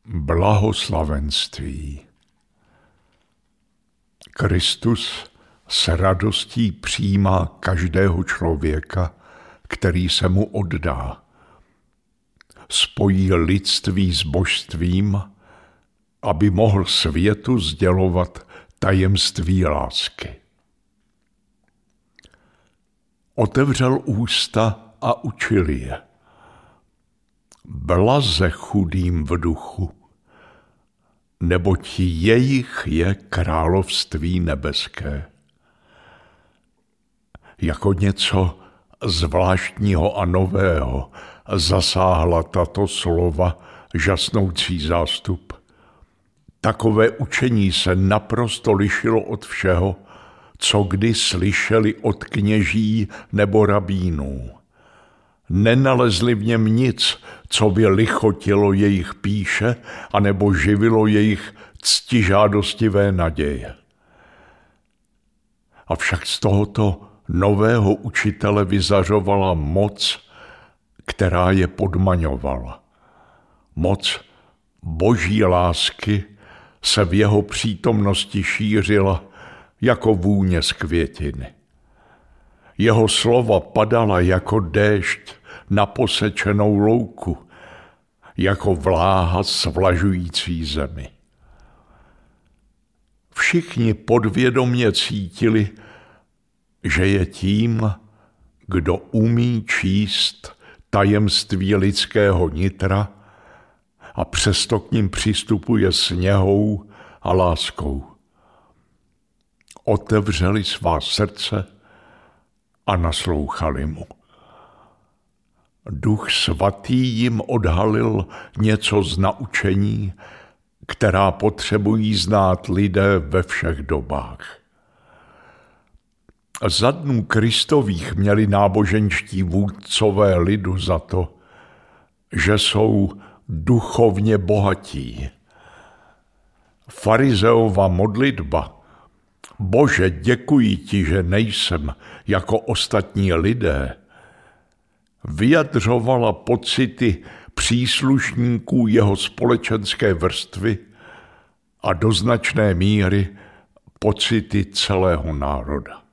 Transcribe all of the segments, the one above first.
Blahoslavenství. Kristus s radostí přijímá každého člověka, který se mu oddá. Spojí lidství s božstvím, aby mohl světu sdělovat tajemství lásky. Otevřel ústa a učil je. Blaze chudým v duchu, neboť jejich je království nebeské. Jako něco zvláštního a nového zasáhla tato slova žasnoucí zástup. Takové učení se naprosto lišilo od všeho, co kdy slyšeli od kněží nebo rabínů. Nenalezli v něm nic, co by lichotilo jejich pýše anebo živilo jejich ctižádostivé naděje. Avšak z tohoto nového učitele vyzařovala moc, která je podmaňovala. Moc boží lásky se v jeho přítomnosti šířila jako vůně z květiny. Jeho slova padala jako déšť na posečenou louku, jako vláha svlažující zemi. Všichni podvědomě cítili, že je tím, kdo umí číst tajemství lidského nitra a přesto k ním přistupuje s něhou a láskou. Otevřeli svá srdce a naslouchali mu. Duch svatý jim odhalil něco z naučení, která potřebují znát lidé ve všech dobách. Za dnů Kristových měli náboženští vůdcové lidu za to, že jsou duchovně bohatí. Farizeova modlitba: Bože, děkuji ti, že nejsem jako ostatní lidé, vyjadřovala pocity příslušníků jeho společenské vrstvy a do značné míry pocity celého národa.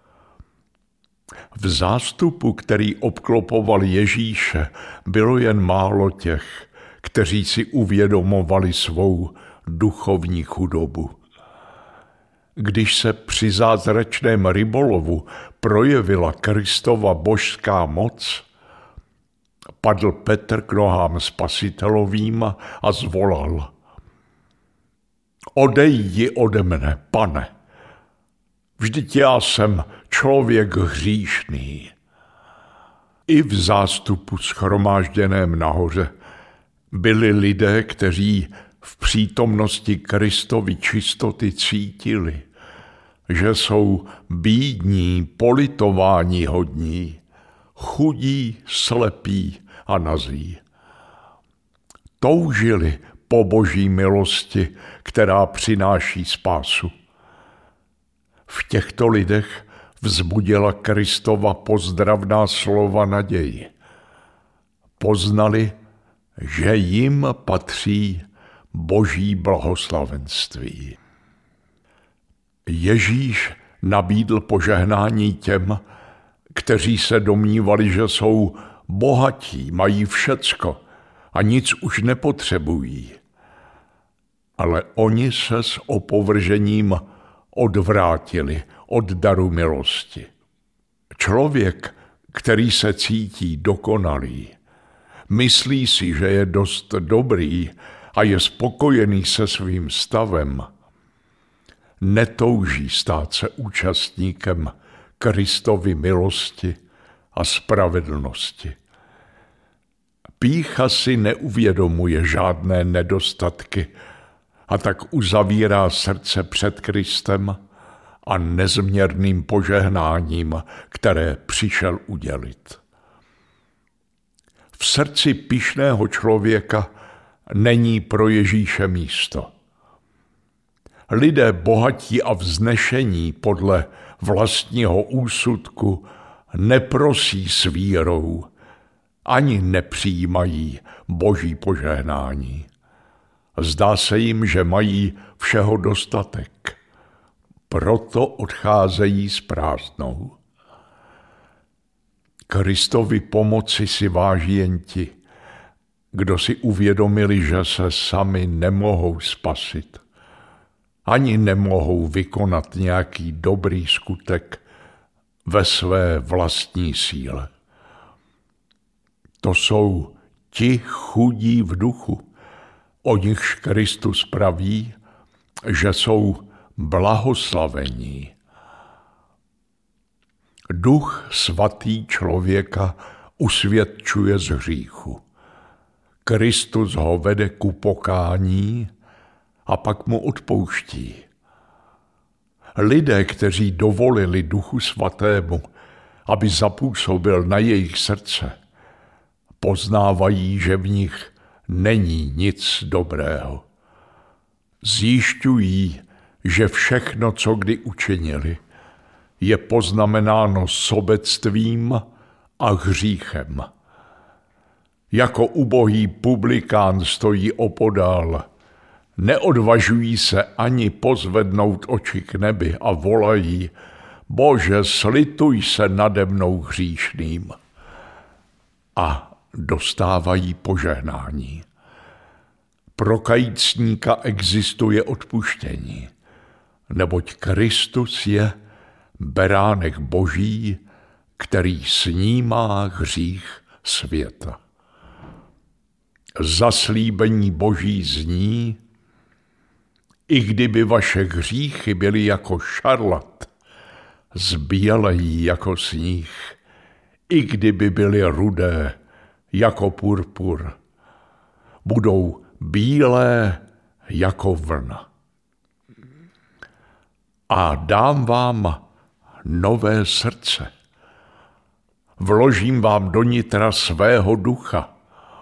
V zástupu, který obklopoval Ježíše, bylo jen málo těch, kteří si uvědomovali svou duchovní chudobu. Když se při zázračném rybolovu projevila Kristova božská moc, padl Petr k nohám Spasitelovým a zvolal: Odejdi ode mne, Pane, vždyť já jsem člověk hříšný. I v zástupu shromážděném nahoře byli lidé, kteří v přítomnosti Kristovy čistoty cítili, že jsou bídní, politováníhodní, chudí, slepí a nazí. Toužili po boží milosti, která přináší spásu. V těchto lidech vzbudila Kristova pozdravná slova naději. Poznali, že jim patří boží blahoslavenství. Ježíš nabídl požehnání těm, kteří se domnívali, že jsou bohatí, mají všecko a nic už nepotřebují. Ale oni se s opovržením odvrátili od daru milosti. Člověk, který se cítí dokonalý, myslí si, že je dost dobrý a je spokojený se svým stavem, netouží stát se účastníkem Kristovy milosti a spravedlnosti. Pýcha si neuvědomuje žádné nedostatky a tak uzavírá srdce před Kristem a nezměrným požehnáním, které přišel udělit. V srdci pyšného člověka není pro Ježíše místo. Lidé bohatí a vznešení podle vlastního úsudku neprosí s vírou, ani nepřijímají boží požehnání. Zdá se jim, že mají všeho dostatek. Proto odcházejí s prázdnou. Kristovi pomoci si váží jen ti, kdo si uvědomili, že se sami nemohou spasit, ani nemohou vykonat nějaký dobrý skutek ve své vlastní síle. To jsou ti chudí v duchu, o nichž Kristus praví, že jsou blahoslavení. Duch svatý člověka usvědčuje z hříchu. Kristus ho vede ku pokání a pak mu odpouští. Lidé, kteří dovolili Duchu svatému, aby zapůsobil na jejich srdce, poznávají, že v nich není nic dobrého. Zjišťují, že všechno, co kdy učinili, je poznamenáno sobectvím a hříchem. Jako ubohý publikán stojí opodál, neodvažují se ani pozvednout oči k nebi a volají: Bože, slituj se nade mnou hříšným. A dostávají požehnání. Pro kajícníka existuje odpuštění, neboť Kristus je beránek Boží, který snímá hřích světa. Zaslíbení Boží zní: i kdyby vaše hříchy byly jako šarlat, zbělejí jako sníh, i kdyby byly rudé jako purpur, budou bílé jako vlna. A dám vám nové srdce. Vložím vám do nitra svého ducha.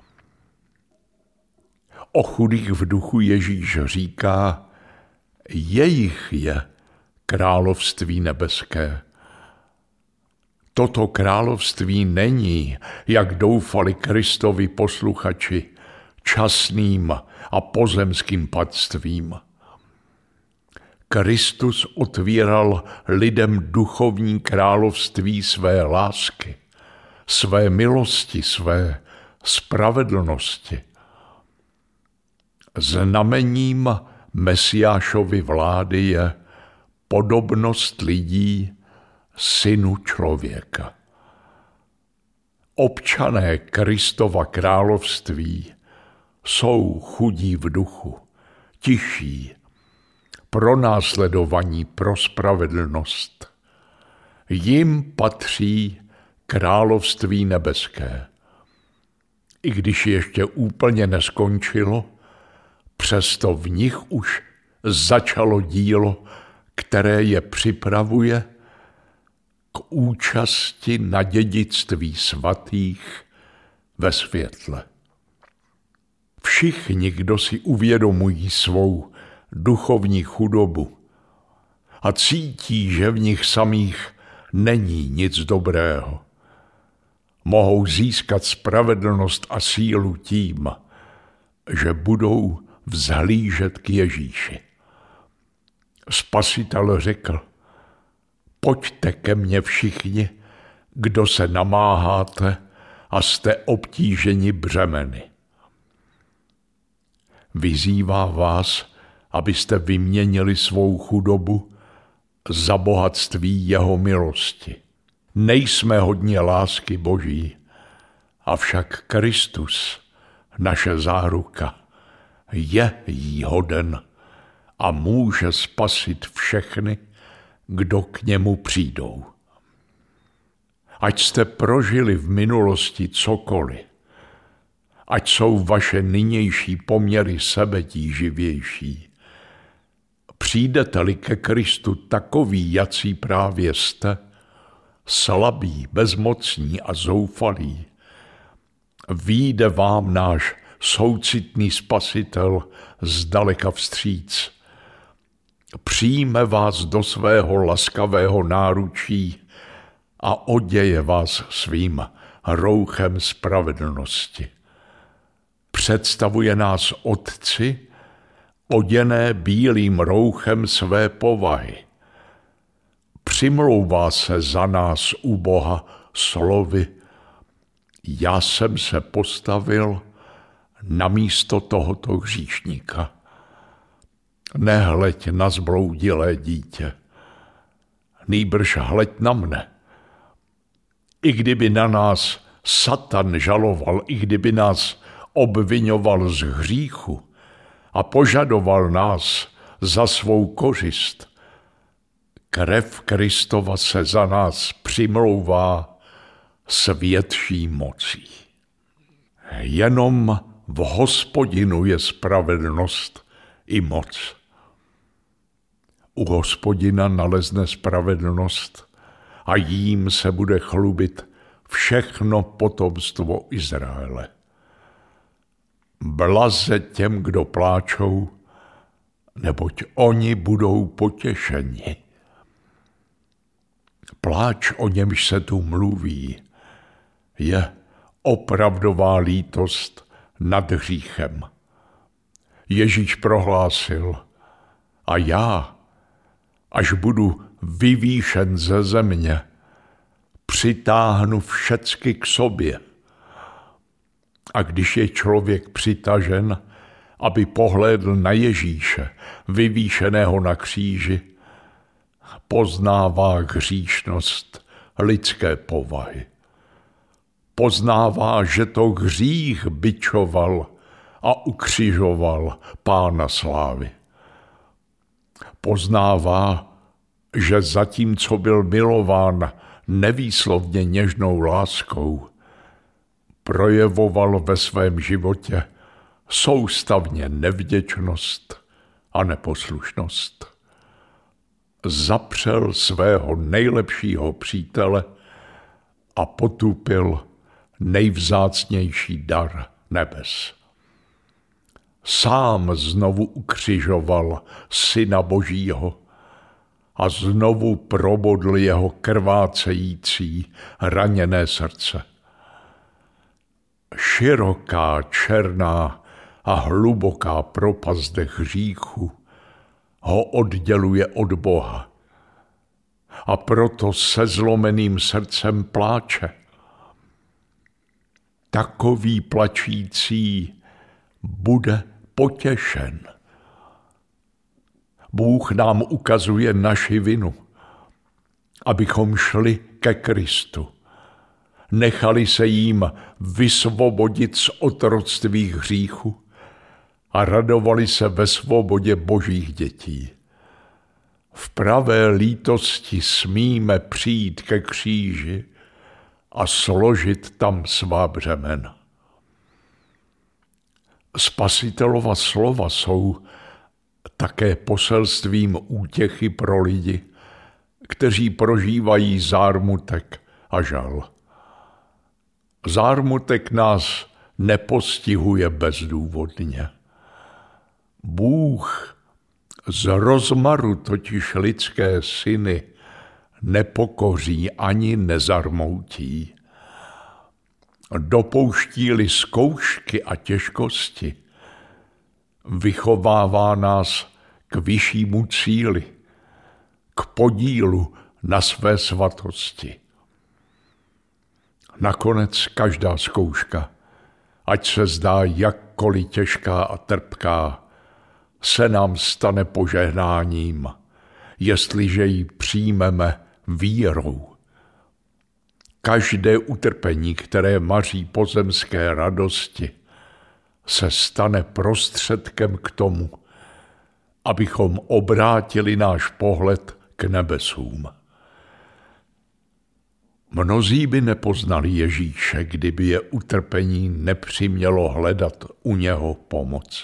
O chudých v duchu Ježíš říká: jejich je království nebeské. Toto království není, jak doufali Kristovi posluchači, časným a pozemským patstvím. Kristus otvíral lidem duchovní království své lásky, své milosti, své spravedlnosti. Znamením Mesiášovy vlády je podobnost lidí Synu člověka. Občané Kristova království jsou chudí v duchu, tiší, pronásledovaní pro spravedlnost. Jim patří království nebeské. I když ještě úplně neskončilo, přesto v nich už začalo dílo, které je připravuje k účasti na dědictví svatých ve světle. Všichni, kdo si uvědomují svou duchovní chudobu a cítí, že v nich samých není nic dobrého, mohou získat spravedlnost a sílu tím, že budou vzhlížet k Ježíši. Spasitel řekl: pojďte ke mně všichni, kdo se namáháte a jste obtíženi břemeny. Vyzývá vás, abyste vyměnili svou chudobu za bohatství jeho milosti. Nejsme hodně lásky Boží, avšak Kristus, naše záruka, je jí hoden a může spasit všechny, kdo k němu přijdou. Ať jste prožili v minulosti cokoliv, ať jsou vaše nynější poměry sebetíživější, přijdete-li ke Kristu takový, jací právě jste, slabí, bezmocní a zoufalí, vyjde vám náš soucitný Spasitel zdaleka vstříc. Přijme vás do svého laskavého náručí a oděje vás svým rouchem spravedlnosti. Představuje nás Otci oděné bílým rouchem své povahy. Přimlouvá se za nás u Boha slovy: já jsem se postavil na místo tohoto hříšníka. Nehleď na zbloudilé dítě, nýbrž hleď na mne. I kdyby na nás Satan žaloval, i kdyby nás obvinoval z hříchu a požadoval nás za svou kořist, krev Kristova se za nás přimlouvá s větší mocí. Jenom v Hospodinu je spravedlnost i moc. U Hospodina nalezne spravedlnost a jím se bude chlubit všechno potomstvo Izraele. Blaze těm, kdo pláčou, neboť oni budou potěšeni. Pláč, o němž se tu mluví, je opravdová lítost nad hříchem. Ježíš prohlásil: a já, až budu vyvýšen ze země, přitáhnu všecky k sobě. A když je člověk přitažen, aby pohlédl na Ježíše, vyvýšeného na kříži, poznává hříšnost lidské povahy. Poznává, že to hřích bičoval a ukřižoval Pána slávy. Poznává, že zatímco byl milován nevýslovně něžnou láskou, projevoval ve svém životě soustavně nevděčnost a neposlušnost. Zapřel svého nejlepšího přítele a potupil nejvzácnější dar nebes. Sám znovu ukřižoval Syna Božího a znovu probodl jeho krvácející, raněné srdce. Široká, černá a hluboká propast hříchu ho odděluje od Boha a proto se zlomeným srdcem pláče. Takový plačící bude potěšen. Bůh nám ukazuje naši vinu, abychom šli ke Kristu. Nechali se jím vysvobodit z otroctví hříchu a radovali se ve svobodě Božích dětí. V pravé lítosti smíme přijít ke kříži a složit tam svá břemena. Spasitelova slova jsou také poselstvím útěchy pro lidi, kteří prožívají zármutek a žal. Zármutek nás nepostihuje bezdůvodně. Bůh z rozmaru totiž lidské syny nepokoří ani nezarmoutí. Dopouští-li zkoušky a těžkosti, vychovává nás k vyššímu cíli, k podílu na své svatosti. Nakonec každá zkouška, ať se zdá jakkoliv těžká a trpká, se nám stane požehnáním, jestliže ji přijmeme vírou. Každé utrpení, které maří pozemské radosti, se stane prostředkem k tomu, abychom obrátili náš pohled k nebesům. Mnozí by nepoznali Ježíše, kdyby je utrpení nepřimělo hledat u něho pomoc.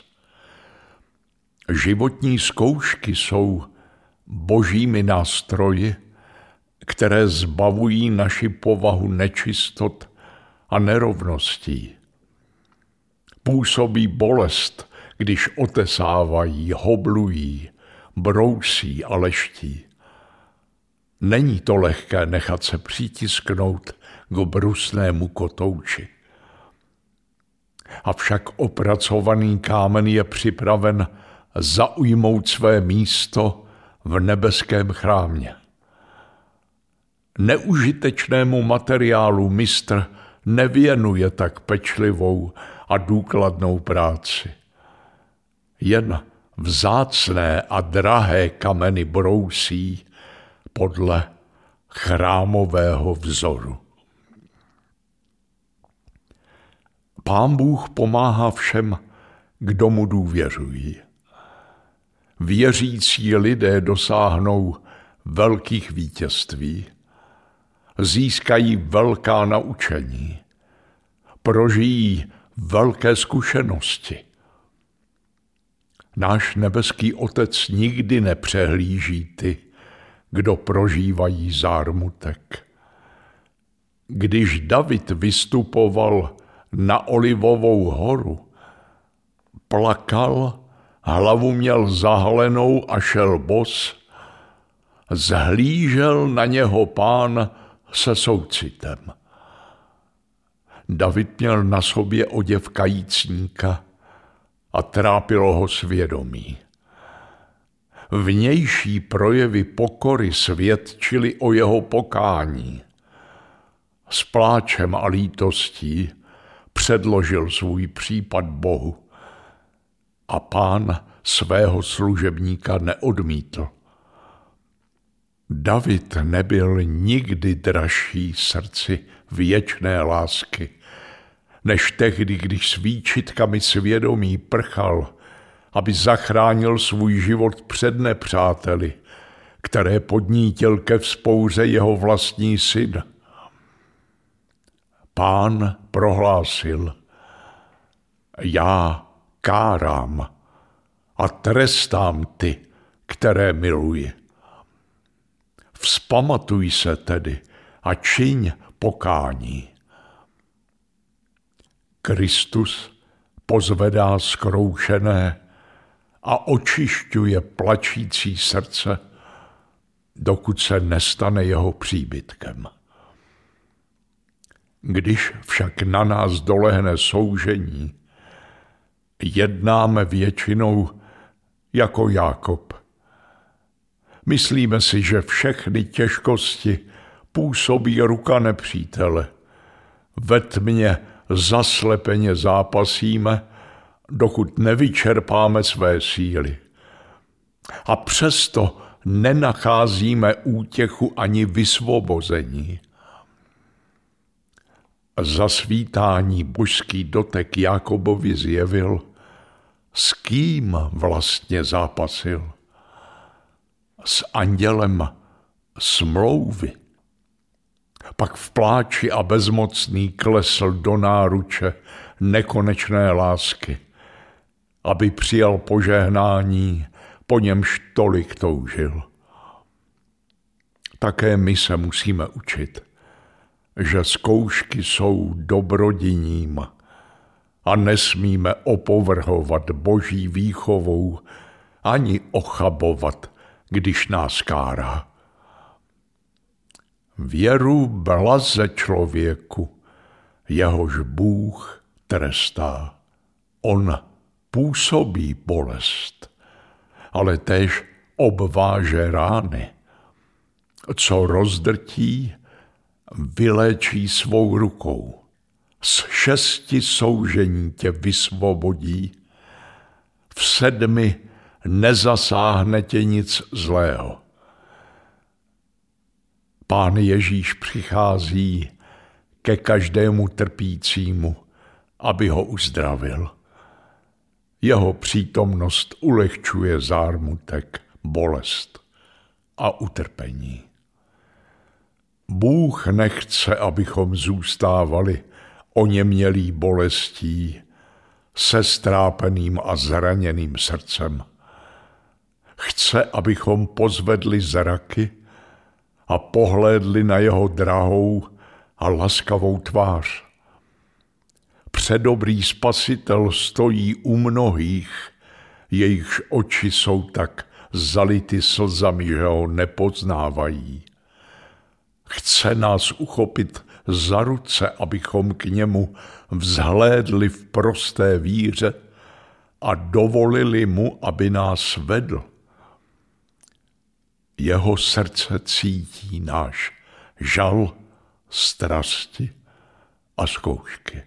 Životní zkoušky jsou božími nástroji, které zbavují naši povahu nečistot a nerovností. Působí bolest, když otesávají, hoblují, brousí a leští. Není to lehké nechat se přitisknout k brusnému kotouči. Avšak opracovaný kámen je připraven zaujmout své místo v nebeském chrámě. Neužitečnému materiálu mistr nevěnuje tak pečlivou a důkladnou práci. Jen vzácné a drahé kameny brousí podle chrámového vzoru. Pán Bůh pomáhá všem, kdo mu důvěřují. Věřící lidé dosáhnou velkých vítězství, získají velká naučení, prožijí velké zkušenosti. Náš nebeský Otec nikdy nepřehlíží ty, kdo prožívají zármutek. Když David vystupoval na Olivovou horu, plakal, hlavu měl zahalenou a šel bos, zhlížel na něho Pán se soucitem. David měl na sobě oděv kajícníka a trápilo ho svědomí. Vnější projevy pokory svědčily o jeho pokání. S pláčem a lítostí předložil svůj případ Bohu a Pán svého služebníka neodmítl. David nebyl nikdy dražší srdci věčné lásky, než tehdy, když s výčitkami svědomí prchal, aby zachránil svůj život před nepřáteli, které podnítil ke vzpouře jeho vlastní syn. Pán prohlásil: já kárám a trestám ty, které miluji. Vzpamatuj se tedy a čiň pokání. Kristus pozvedá zkroušené a očišťuje plačící srdce, dokud se nestane jeho příbytkem. Když však na nás dolehne soužení, jednáme většinou jako Jákob. Myslíme si, že všechny těžkosti působí ruka nepřítele. Ve tmě zaslepeně zápasíme, dokud nevyčerpáme své síly. A přesto nenacházíme útěchu ani vysvobození. Zasvítání božský dotek Jákobovi zjevil, s kým vlastně zápasil. S andělem smlouvy. Pak v pláči a bezmocný klesl do náruče nekonečné lásky, aby přijal požehnání, po němž tolik toužil. Také my se musíme učit, že zkoušky jsou dobrodiním a nesmíme opovrhovat boží výchovou ani ochabovat, když nás kárá. Věru blaze člověku, jehož Bůh trestá. On působí bolest, ale též obváže rány. Co rozdrtí, vyléčí svou rukou. Z 6 soužení tě vysvobodí, v 7 nezasáhne tě nic zlého. Pán Ježíš přichází ke každému trpícímu, aby ho uzdravil. Jeho přítomnost ulehčuje zármutek, bolest a utrpení. Bůh nechce, abychom zůstávali oněmělí bolestí, se strápeným a zraněným srdcem. Chce, abychom pozvedli zraky a pohlédli na jeho drahou a laskavou tvář. Předobrý Spasitel stojí u mnohých, jejichž oči jsou tak zality slzami, že ho nepoznávají. Chce nás uchopit za ruce, abychom k němu vzhlédli v prosté víře a dovolili mu, aby nás vedl. Jeho srdce cítí náš žal, strasti a zkoušky.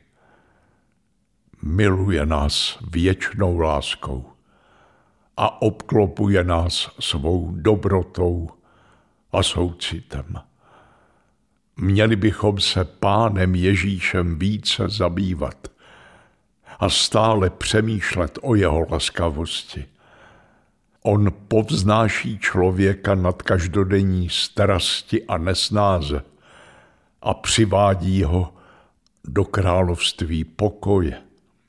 Miluje nás věčnou láskou a obklopuje nás svou dobrotou a soucitem. Měli bychom se Pánem Ježíšem více zabývat a stále přemýšlet o jeho laskavosti. On povznáší člověka nad každodenní strasti a nesnáze a přivádí ho do království pokoje.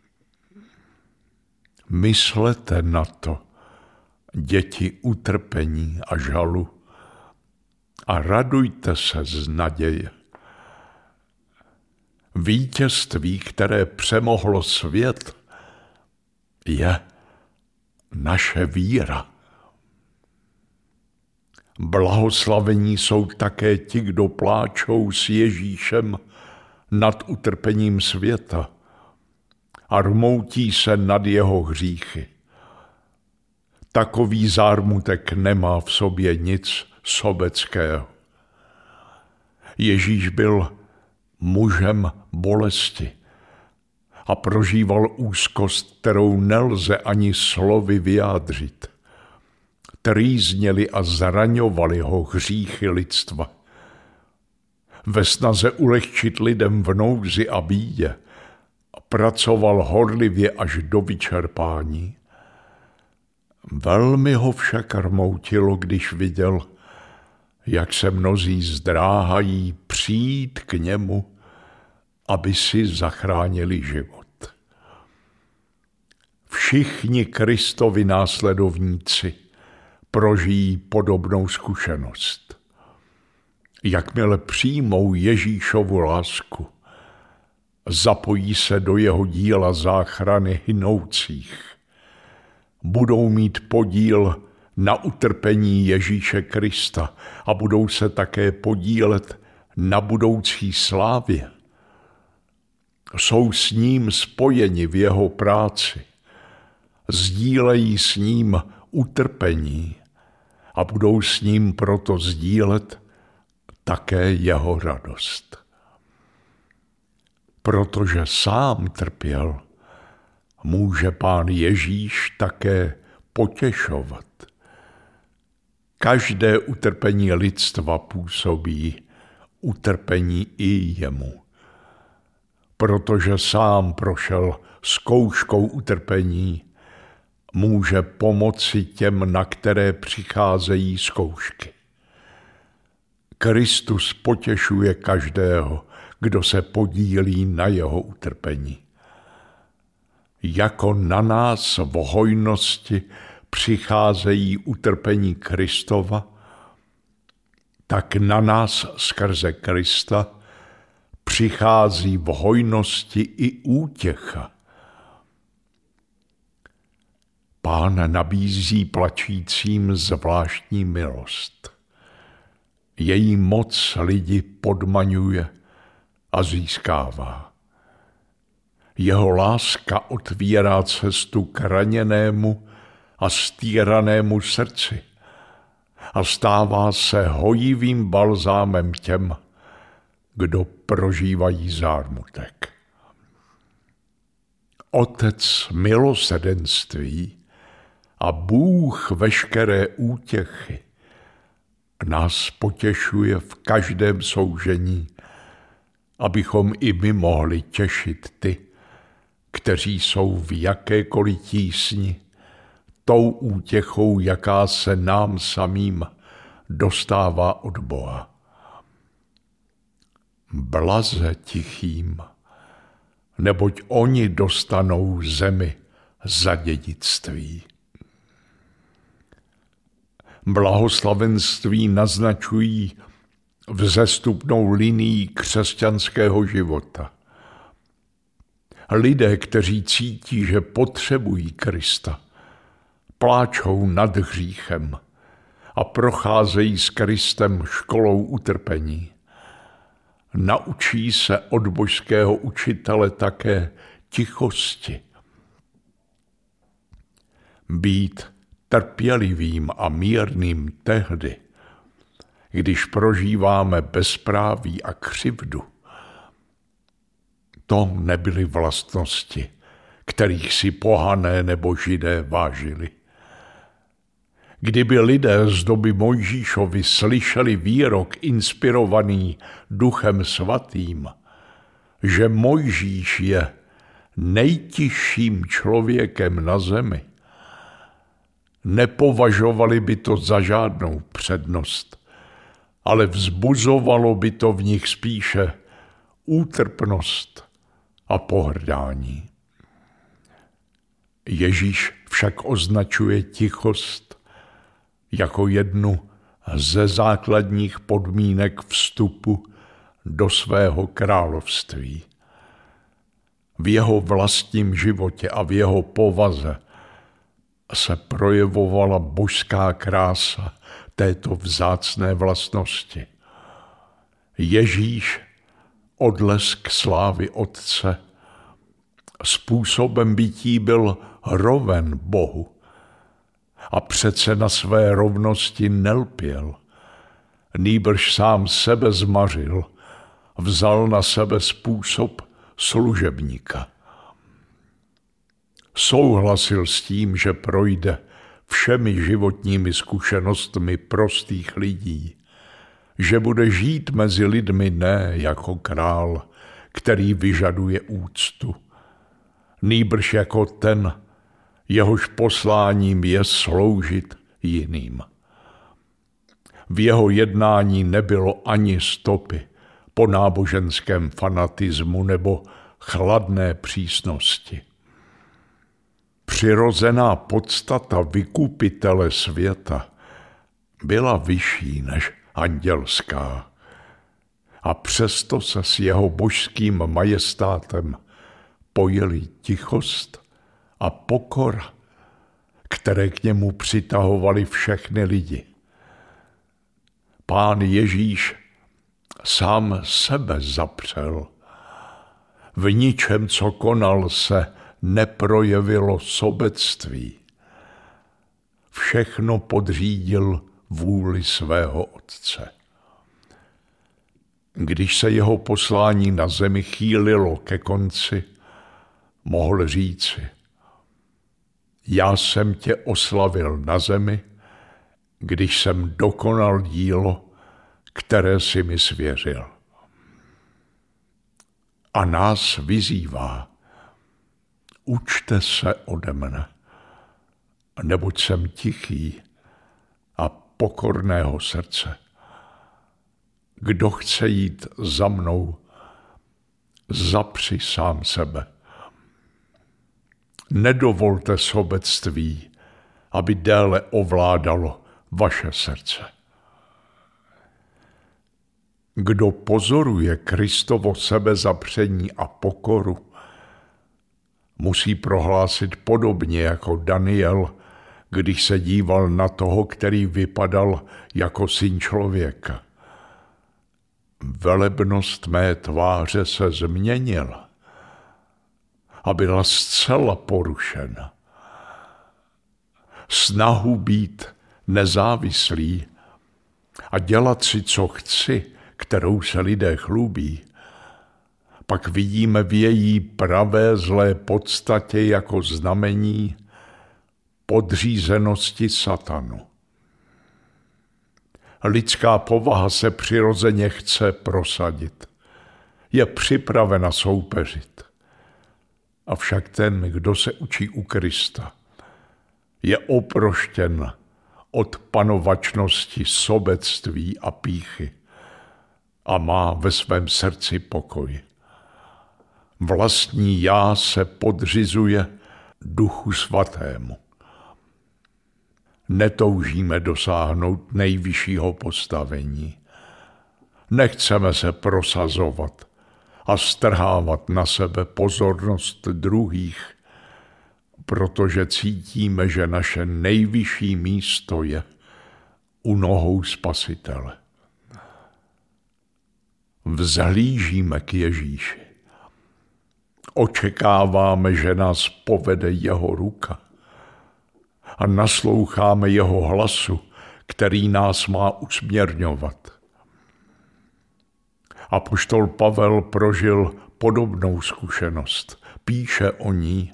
Myslete na to, děti utrpení a žalu, a radujte se z naděje. Vítězství, které přemohlo svět, je naše víra. Blahoslavení jsou také ti, kdo pláčou s Ježíšem nad utrpením světa a rmoutí se nad jeho hříchy. Takový zármutek nemá v sobě nic sobeckého. Ježíš byl mužem bolesti a prožíval úzkost, kterou nelze ani slovy vyjádřit. Trýznili a zraňovali ho hříchy lidstva. Ve snaze ulehčit lidem v nouzi a bídě pracoval horlivě až do vyčerpání. Velmi ho však rmoutilo, když viděl, jak se mnozí zdráhají přijít k němu, aby si zachránili život. Všichni Kristovi následovníci prožijí podobnou zkušenost. Jakmile přijmou Ježíšovu lásku, zapojí se do jeho díla záchrany hynoucích, budou mít podíl na utrpení Ježíše Krista a budou se také podílet na budoucí slávě. Jsou s ním spojeni v jeho práci, sdílejí s ním utrpení a budou s ním proto sdílet také jeho radost. Protože sám trpěl, může Pán Ježíš také potěšovat. Každé utrpení lidstva působí utrpení i jemu. Protože sám prošel zkouškou utrpení, může pomoci těm, na které přicházejí zkoušky. Kristus potěšuje každého, kdo se podílí na jeho utrpení. Jako na nás v hojnosti přicházejí utrpení Kristova, tak na nás skrze Krista přichází v hojnosti i útěcha. Pán nabízí plačícím zvláštní milost. Její moc lidi podmaňuje a získává. Jeho láska otvírá cestu k raněnému a stýranému srdci a stává se hojivým balzámem těm, kdo prožívají zármutek. Otec milosrdenství a Bůh veškeré útěchy nás potěšuje v každém soužení, abychom i my mohli těšit ty, kteří jsou v jakékoliv tísni, tou útěchou, jaká se nám samým dostává od Boha. Blaze tichým, neboť oni dostanou zemi za dědictví. Blahoslavenství naznačují vzestupnou linii křesťanského života. Lidé, kteří cítí, že potřebují Krista, pláčou nad hříchem a procházejí s Kristem školou utrpení. Naučí se od božského učitele také tichosti. Být trpělivým a mírným tehdy, když prožíváme bezpráví a křivdu, to nebyly vlastnosti, kterých si pohané nebo Židé vážili. Kdyby lidé z doby Mojžíšovy slyšeli výrok inspirovaný Duchem Svatým, že Mojžíš je nejtižším člověkem na zemi, nepovažovali by to za žádnou přednost, ale vzbuzovalo by to v nich spíše útrpnost a pohrdání. Ježíš však označuje tichost jako jednu ze základních podmínek vstupu do svého království. V jeho vlastním životě a v jeho povaze se projevovala božská krása této vzácné vlastnosti. Ježíš, odlesk slávy Otce, způsobem bytí byl roven Bohu a přece na své rovnosti nelpěl, nýbrž sám sebe zmařil, vzal na sebe způsob služebníka. Souhlasil s tím, že projde všemi životními zkušenostmi prostých lidí, že bude žít mezi lidmi ne jako král, který vyžaduje úctu, nýbrž jako ten, jehož posláním je sloužit jiným. V jeho jednání nebylo ani stopy po náboženském fanatismu nebo chladné přísnosti. Přirozená podstata vykupitele světa byla vyšší než andělská a přesto se s jeho božským majestátem pojily tichost a pokora, které k němu přitahovaly všechny lidi. Pán Ježíš sám sebe zapřel. V ničem, co konal, se neprojevilo sobectví. Všechno podřídil vůli svého Otce. Když se jeho poslání na zemi chýlilo ke konci, mohl říci: Já jsem tě oslavil na zemi, když jsem dokonal dílo, které si mi svěřil. A nás vyzývá: Učte se ode mne, neboť jsem tichý a pokorného srdce. Kdo chce jít za mnou, zapři sám sebe. Nedovolte sobectví, aby déle ovládalo vaše srdce. Kdo pozoruje Kristovo sebezapření a pokoru, musí prohlásit podobně jako Daniel, když se díval na toho, který vypadal jako syn člověka. Velebnost mé tváře se změnila a byla zcela porušena. Snahu být nezávislý a dělat si, co chci, kterou se lidé chlubí, pak vidíme v její pravé zlé podstatě jako znamení podřízenosti satanu. Lidská povaha se přirozeně chce prosadit. Je připravena soupeřit. Avšak ten, kdo se učí u Krista, je oproštěn od panovačnosti, sobectví a pýchy a má ve svém srdci pokoj. Vlastní já se podřizuje Duchu Svatému. Netoužíme dosáhnout nejvyššího postavení. Nechceme se prosazovat a strhávat na sebe pozornost druhých, protože cítíme, že naše nejvyšší místo je u nohou Spasitele. Vzhlížíme k Ježíši. Očekáváme, že nás povede jeho ruka. a nasloucháme jeho hlasu, který nás má usměrňovat. Apoštol Pavel prožil podobnou zkušenost. Píše o ní: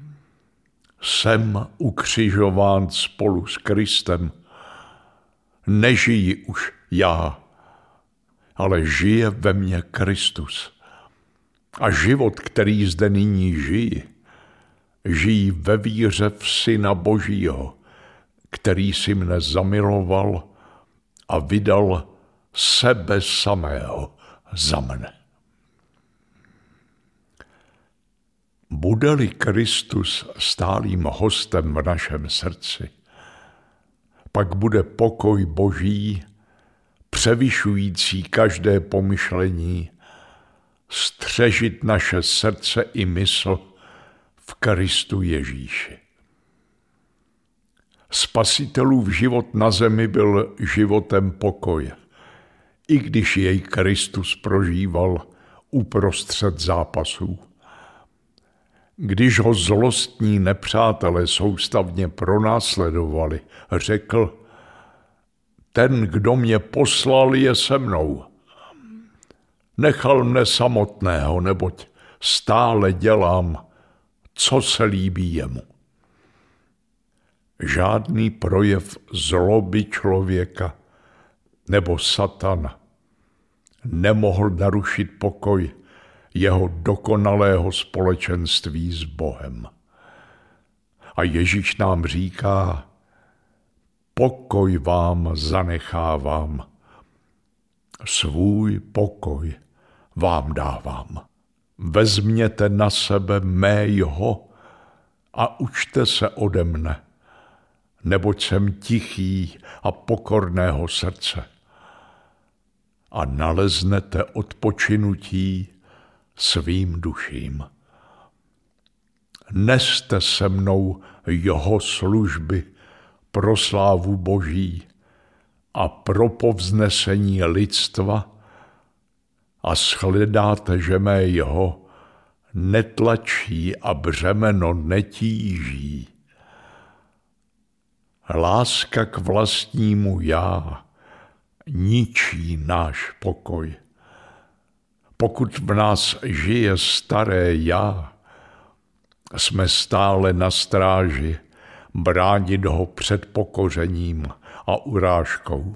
Jsem ukřižován spolu s Kristem. Nežijí už já, ale žije ve mně Kristus. A život, který zde nyní žijí ve víře v Syna Božího, který si mne zamiloval a vydal sebe samého za mne. Bude-li Kristus stálým hostem v našem srdci, pak bude pokoj Boží, převyšující každé pomyšlení, střežit naše srdce i mysl v Kristu Ježíši. Spasitelův život na zemi byl životem pokoje, i když jej Kristus prožíval uprostřed zápasů. Když ho zlostní nepřátelé soustavně pronásledovali, řekl: Ten, kdo mě poslal, je se mnou. Nechal mne samotného, neboť stále dělám, co se líbí jemu. Žádný projev zloby člověka nebo satana nemohl narušit pokoj jeho dokonalého společenství s Bohem. A Ježíš nám říká: Pokoj vám zanechávám, svůj pokoj vám dávám. Vezměte na sebe mého a učte se ode mne, neboť jsem tichý a pokorného srdce. A naleznete odpočinutí svým duším. Neste se mnou jeho služby pro slávu Boží a pro povznesení lidstva a shledáte, že mé jeho netlačí a břemeno netíží. Láska k vlastnímu já ničí náš pokoj. Pokud v nás žije staré já, jsme stále na stráži bránit ho před pokořením a urážkou.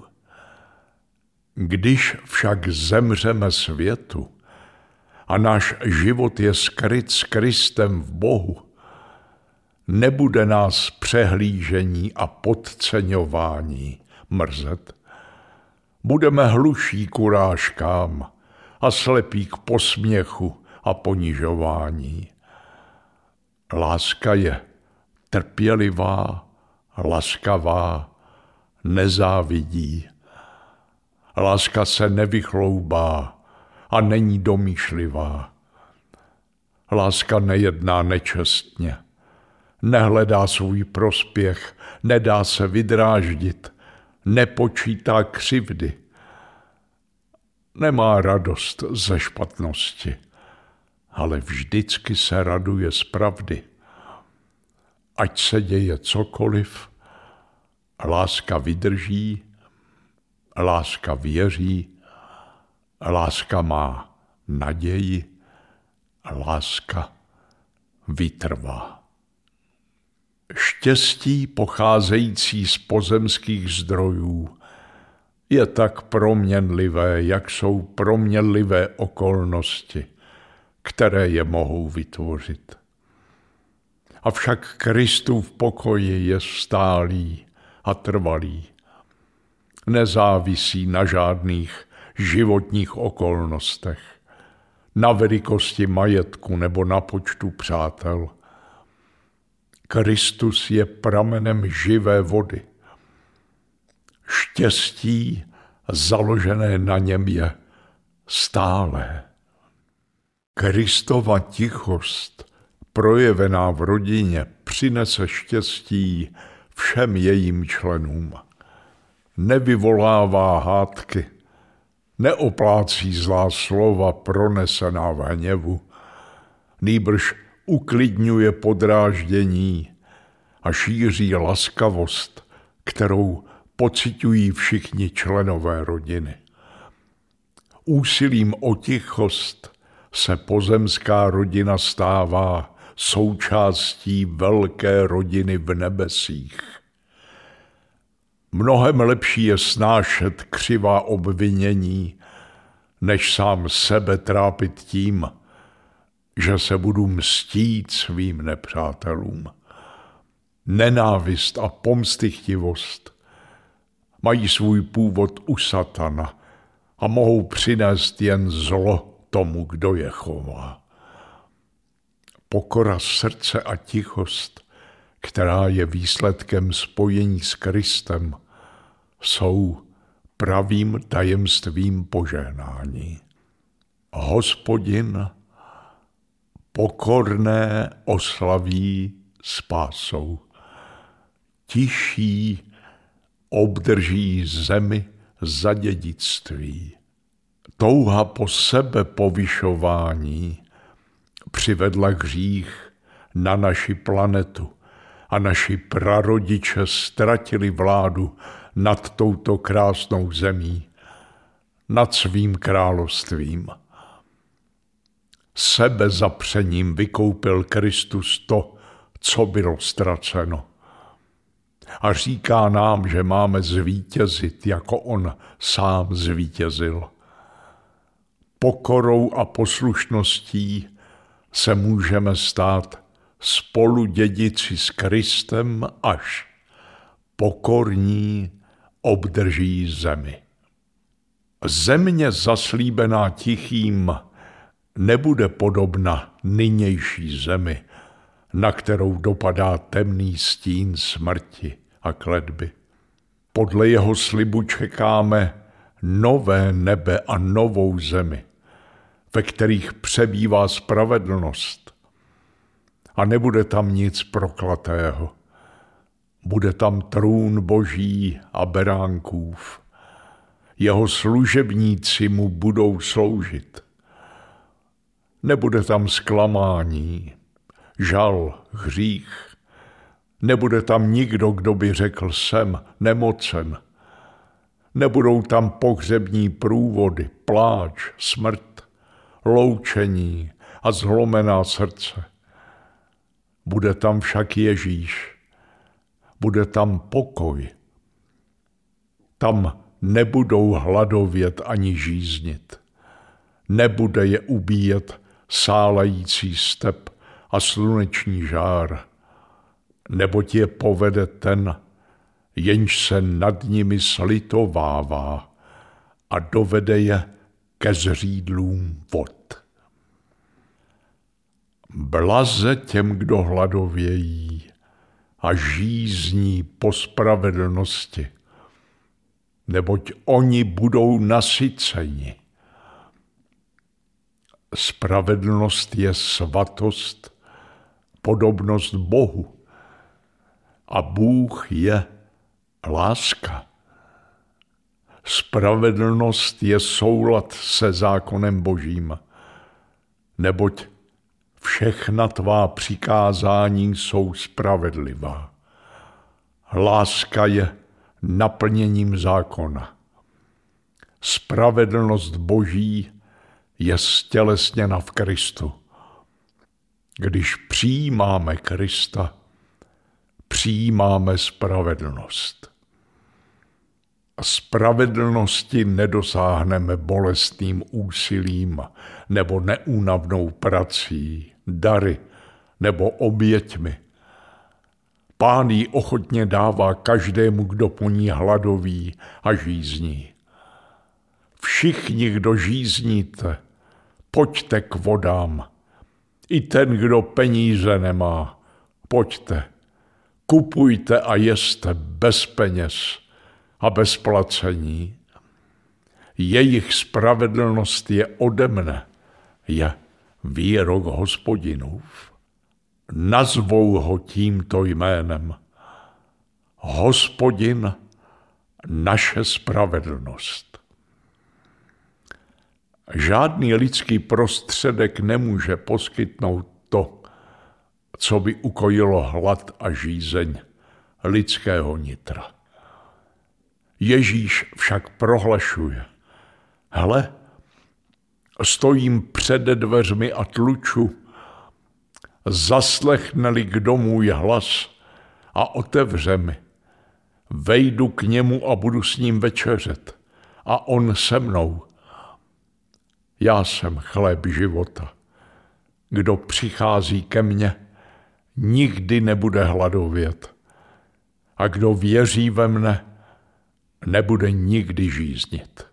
Když však zemřeme světu a náš život je skryt s Kristem v Bohu, nebude nás přehlížení a podceňování mrzet. Budeme hluší k urážkám a slepí k posměchu a ponižování. Láska je trpělivá, laskavá, nezávidí. Láska se nevychloubá a není domýšlivá. Láska nejedná nečestně, nehledá svůj prospěch, nedá se vydráždit, nepočítá křivdy, nemá radost ze špatnosti, ale vždycky se raduje z pravdy. Ať se děje cokoliv, láska vydrží, láska věří, láska má naději, láska vytrvá. Štěstí pocházející z pozemských zdrojů je tak proměnlivé, jak jsou proměnlivé okolnosti, které je mohou vytvořit. Avšak Kristův pokoj je stálý a trvalý. Nezávisí na žádných životních okolnostech, na velikosti majetku nebo na počtu přátel. Kristus je pramenem živé vody. Štěstí založené na něm je stálé. Kristova tichost, projevená v rodině, přinese štěstí všem jejím členům. Nevyvolává hádky, neoplácí zlá slova pronesená v hněvu, nýbrž uklidňuje podráždění a šíří laskavost, kterou pociťují všichni členové rodiny. Úsilím o tichost se pozemská rodina stává součástí velké rodiny v nebesích. Mnohem lepší je snášet křivá obvinění, než sám sebe trápit tím, že se budu mstít svým nepřátelům. Nenávist a pomstychtivost mají svůj původ u satana a mohou přinést jen zlo tomu, kdo je chová. Pokora srdce a tichost, která je výsledkem spojení s Kristem, jsou pravým tajemstvím požehnání. Hospodin pokorné oslaví spásou. Tiší obdrží zemi za dědictví. Touha po sebepovyšování přivedla hřích na naši planetu a naši prarodiče ztratili vládu nad touto krásnou zemí, nad svým královstvím. Sebezapřením vykoupil Kristus to, co bylo ztraceno. A říká nám, že máme zvítězit, jako on sám zvítězil. Pokorou a poslušností se můžeme stát spoludědici s Kristem, až pokorní obdrží zemi. Země zaslíbená tichým nebude podobna nynější zemi, na kterou dopadá temný stín smrti a kletby. Podle jeho slibu čekáme nové nebe a novou zemi, ve kterých přebývá spravedlnost. A nebude tam nic prokletého. Bude tam trůn Boží a beránkův. Jeho služebníci mu budou sloužit. Nebude tam zklamání, žal, hřích. Nebude tam nikdo, kdo by řekl jsem nemocen. Nebudou tam pohřební průvody, pláč, smrt, loučení a zlomená srdce. Bude tam však Ježíš. Bude tam pokoj. Tam nebudou hladovět ani žíznit. Nebude je ubíjet sálající step a sluneční žár, neboť je povede ten, jenž se nad nimi slitovává a dovede je ke zřídlům vod. Blaze těm, kdo hladovějí a žízní po spravedlnosti, neboť oni budou nasyceni. Spravedlnost je svatost, podobnost Bohu a Bůh je láska. Spravedlnost je soulad se zákonem Božím, neboť všechna tvá přikázání jsou spravedlivá. Láska je naplněním zákona. Spravedlnost Boží je stělesněna v Kristu. Když přijímáme Krista, přijímáme spravedlnost. Spravedlnosti nedosáhneme bolestným úsilím nebo neúnavnou prací, dary nebo oběťmi. Pán ji ochotně dává každému, kdo po ní hladoví a žízní. Všichni, kdo žízníte, pojďte k vodám. I ten, kdo peníze nemá, pojďte. Kupujte a jeste bez peněz a bez placení. Jejich spravedlnost je ode mne, je výrok Hospodinův. Nazvou ho tímto jménem. Hospodin, naše spravedlnost. Žádný lidský prostředek nemůže poskytnout to, co by ukojilo hlad a žízeň lidského nitra. Ježíš však prohlašuje: Hle, stojím před dveřmi a tluču, zaslechne-li kdo můj hlas a otevře mi, vejdu k němu a budu s ním večeřet a on se mnou. Já jsem chléb života. Kdo přichází ke mně, nikdy nebude hladovět. A kdo věří ve mne, nebude nikdy žíznit.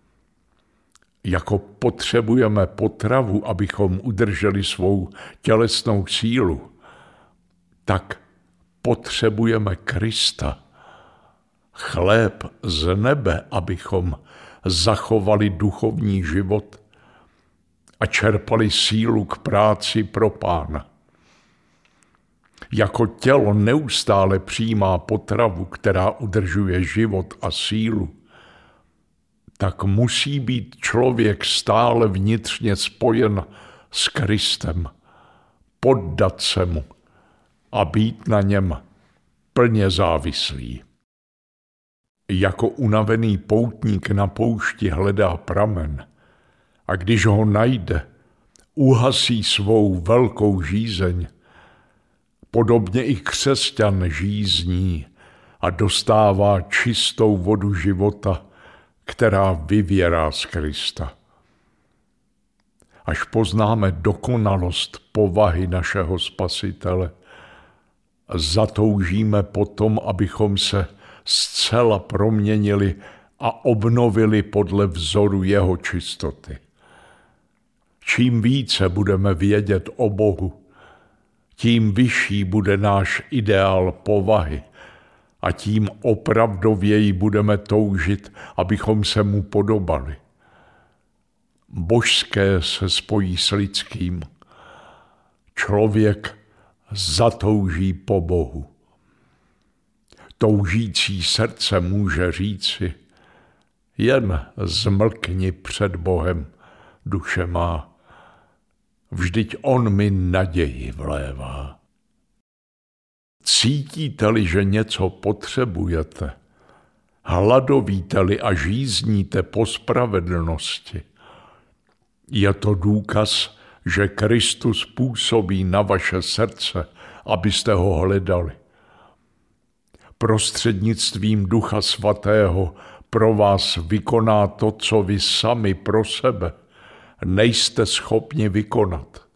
Jako potřebujeme potravu, abychom udrželi svou tělesnou sílu, tak potřebujeme Krista, chléb z nebe, abychom zachovali duchovní život a čerpali sílu k práci pro Pána. Jako tělo neustále přijímá potravu, která udržuje život a sílu, tak musí být člověk stále vnitřně spojen s Kristem, poddat se mu a být na něm plně závislý. Jako unavený poutník na poušti hledá pramen a když ho najde, uhasí svou velkou žízeň. Podobně i křesťan žízní a dostává čistou vodu života, která vyvěrá z Krista. Až poznáme dokonalost povahy našeho Spasitele, zatoužíme potom, abychom se zcela proměnili a obnovili podle vzoru jeho čistoty. Čím více budeme vědět o Bohu, tím vyšší bude náš ideál povahy a tím opravdověji budeme toužit, abychom se mu podobali. Božské se spojí s lidským. Člověk zatouží po Bohu. Toužící srdce může říci: jen zmlkni před Bohem, duše má. Vždyť on mi naději vlévá. Cítíte-li, že něco potřebujete, hladovíte-li a žízníte po spravedlnosti, je to důkaz, že Kristus působí na vaše srdce, abyste ho hledali. Prostřednictvím Ducha Svatého pro vás vykoná to, co vy sami pro sebe nejste schopni vykonat.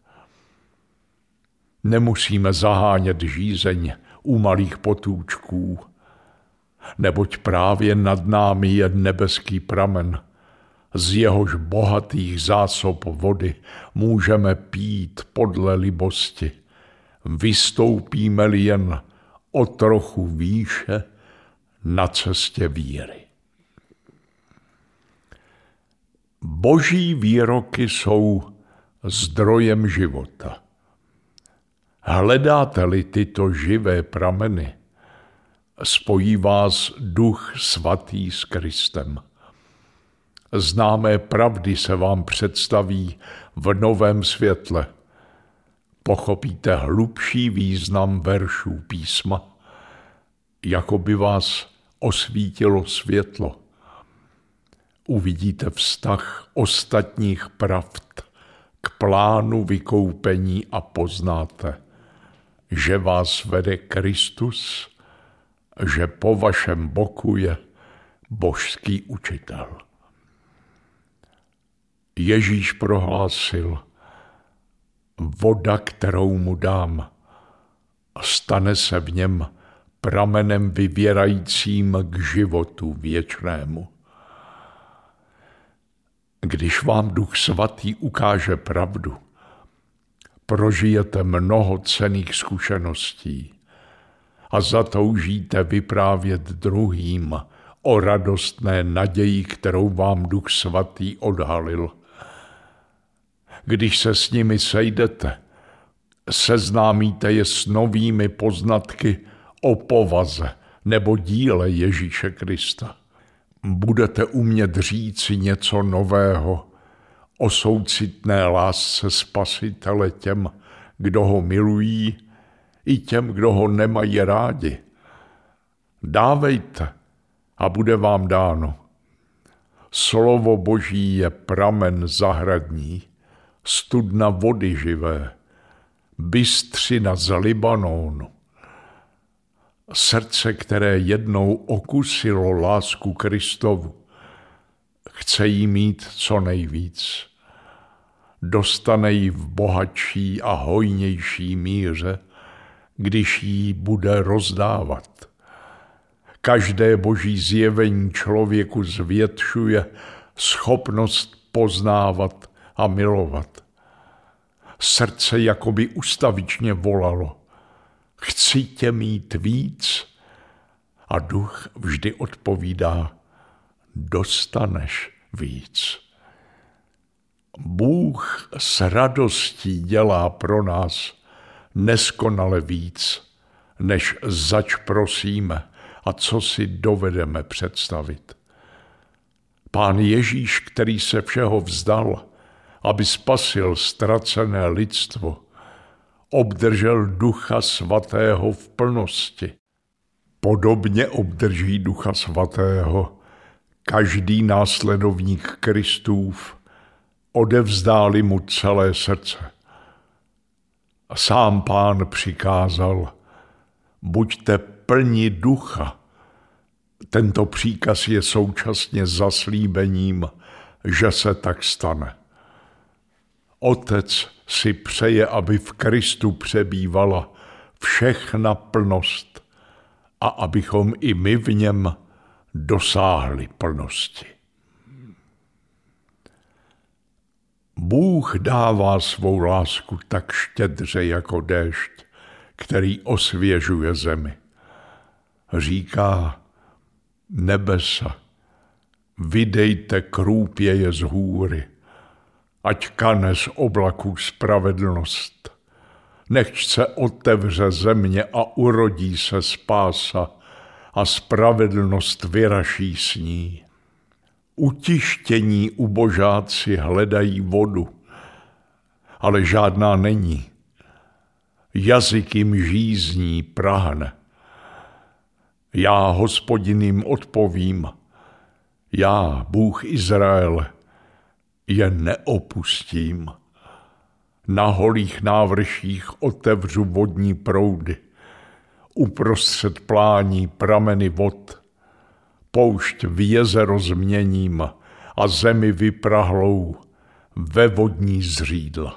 Nemusíme zahánět žízeň u malých potůčků, neboť právě nad námi je nebeský pramen, z jehož bohatých zásob vody můžeme pít podle libosti. Vystoupíme-li jen o trochu výše na cestě víry. Boží výroky jsou zdrojem života. Hledáte-li tyto živé prameny, spojí vás Duch Svatý s Kristem. Známé pravdy se vám představí v novém světle. Pochopíte hlubší význam veršů písma, jako by vás osvítilo světlo. Uvidíte vztah ostatních pravd k plánu vykoupení a poznáte, že vás vede Kristus, že po vašem boku je božský učitel. Ježíš prohlásil: voda, kterou mu dám, stane se v něm pramenem vyvěrajícím k životu věčnému. Když vám Duch Svatý ukáže pravdu, prožijete mnoho cenných zkušeností a zatoužíte vyprávět druhým o radostné naději, kterou vám Duch Svatý odhalil. Když se s nimi sejdete, seznámíte je s novými poznatky o povaze nebo díle Ježíše Krista. Budete umět říci něco nového o soucitné lásce Spasitele těm, kdo ho milují i těm, kdo ho nemají rádi. Dávejte a bude vám dáno. Slovo Boží je pramen zahradní, studna vody živé, bystřina z Libanonu. Srdce, které jednou okusilo lásku Kristovu, chce jí mít co nejvíc. Dostane ji v bohatší a hojnější míře, když jí bude rozdávat. Každé boží zjevení člověku zvětšuje schopnost poznávat a milovat. Srdce jakoby ustavičně volalo: chci tě mít víc, a duch vždy odpovídá: dostaneš víc. Bůh s radostí dělá pro nás neskonale víc, než zač prosíme a co si dovedeme představit. Pán Ježíš, který se všeho vzdal, aby spasil ztracené lidstvo, obdržel Ducha Svatého v plnosti. Podobně obdrží Ducha Svatého každý následovník Kristův, odevzdá-li mu celé srdce. A sám Pán přikázal: buďte plni ducha. Tento příkaz je současně zaslíbením, že se tak stane. Otec si přeje, aby v Kristu přebývala všechna plnost a abychom i my v něm dosáhli plnosti. Bůh dává svou lásku tak štědře jako déšť, který osvěžuje zemi. Říká: nebesa, vydejte krůpěje z hůry, ať kane z oblaků spravedlnost. Nechť se otevře země a urodí se spása a spravedlnost vyraší s ní. Utištění ubožáci hledají vodu, ale žádná není. Jazyk jim žízní prahne. Já, Hospodin, jim odpovím: já, Bůh Izraele, je neopustím. Na holých návrších otevřu vodní proudy, uprostřed plání prameny vod. Poušť v jezero změním a zemi vyprahlou ve vodní zřídla.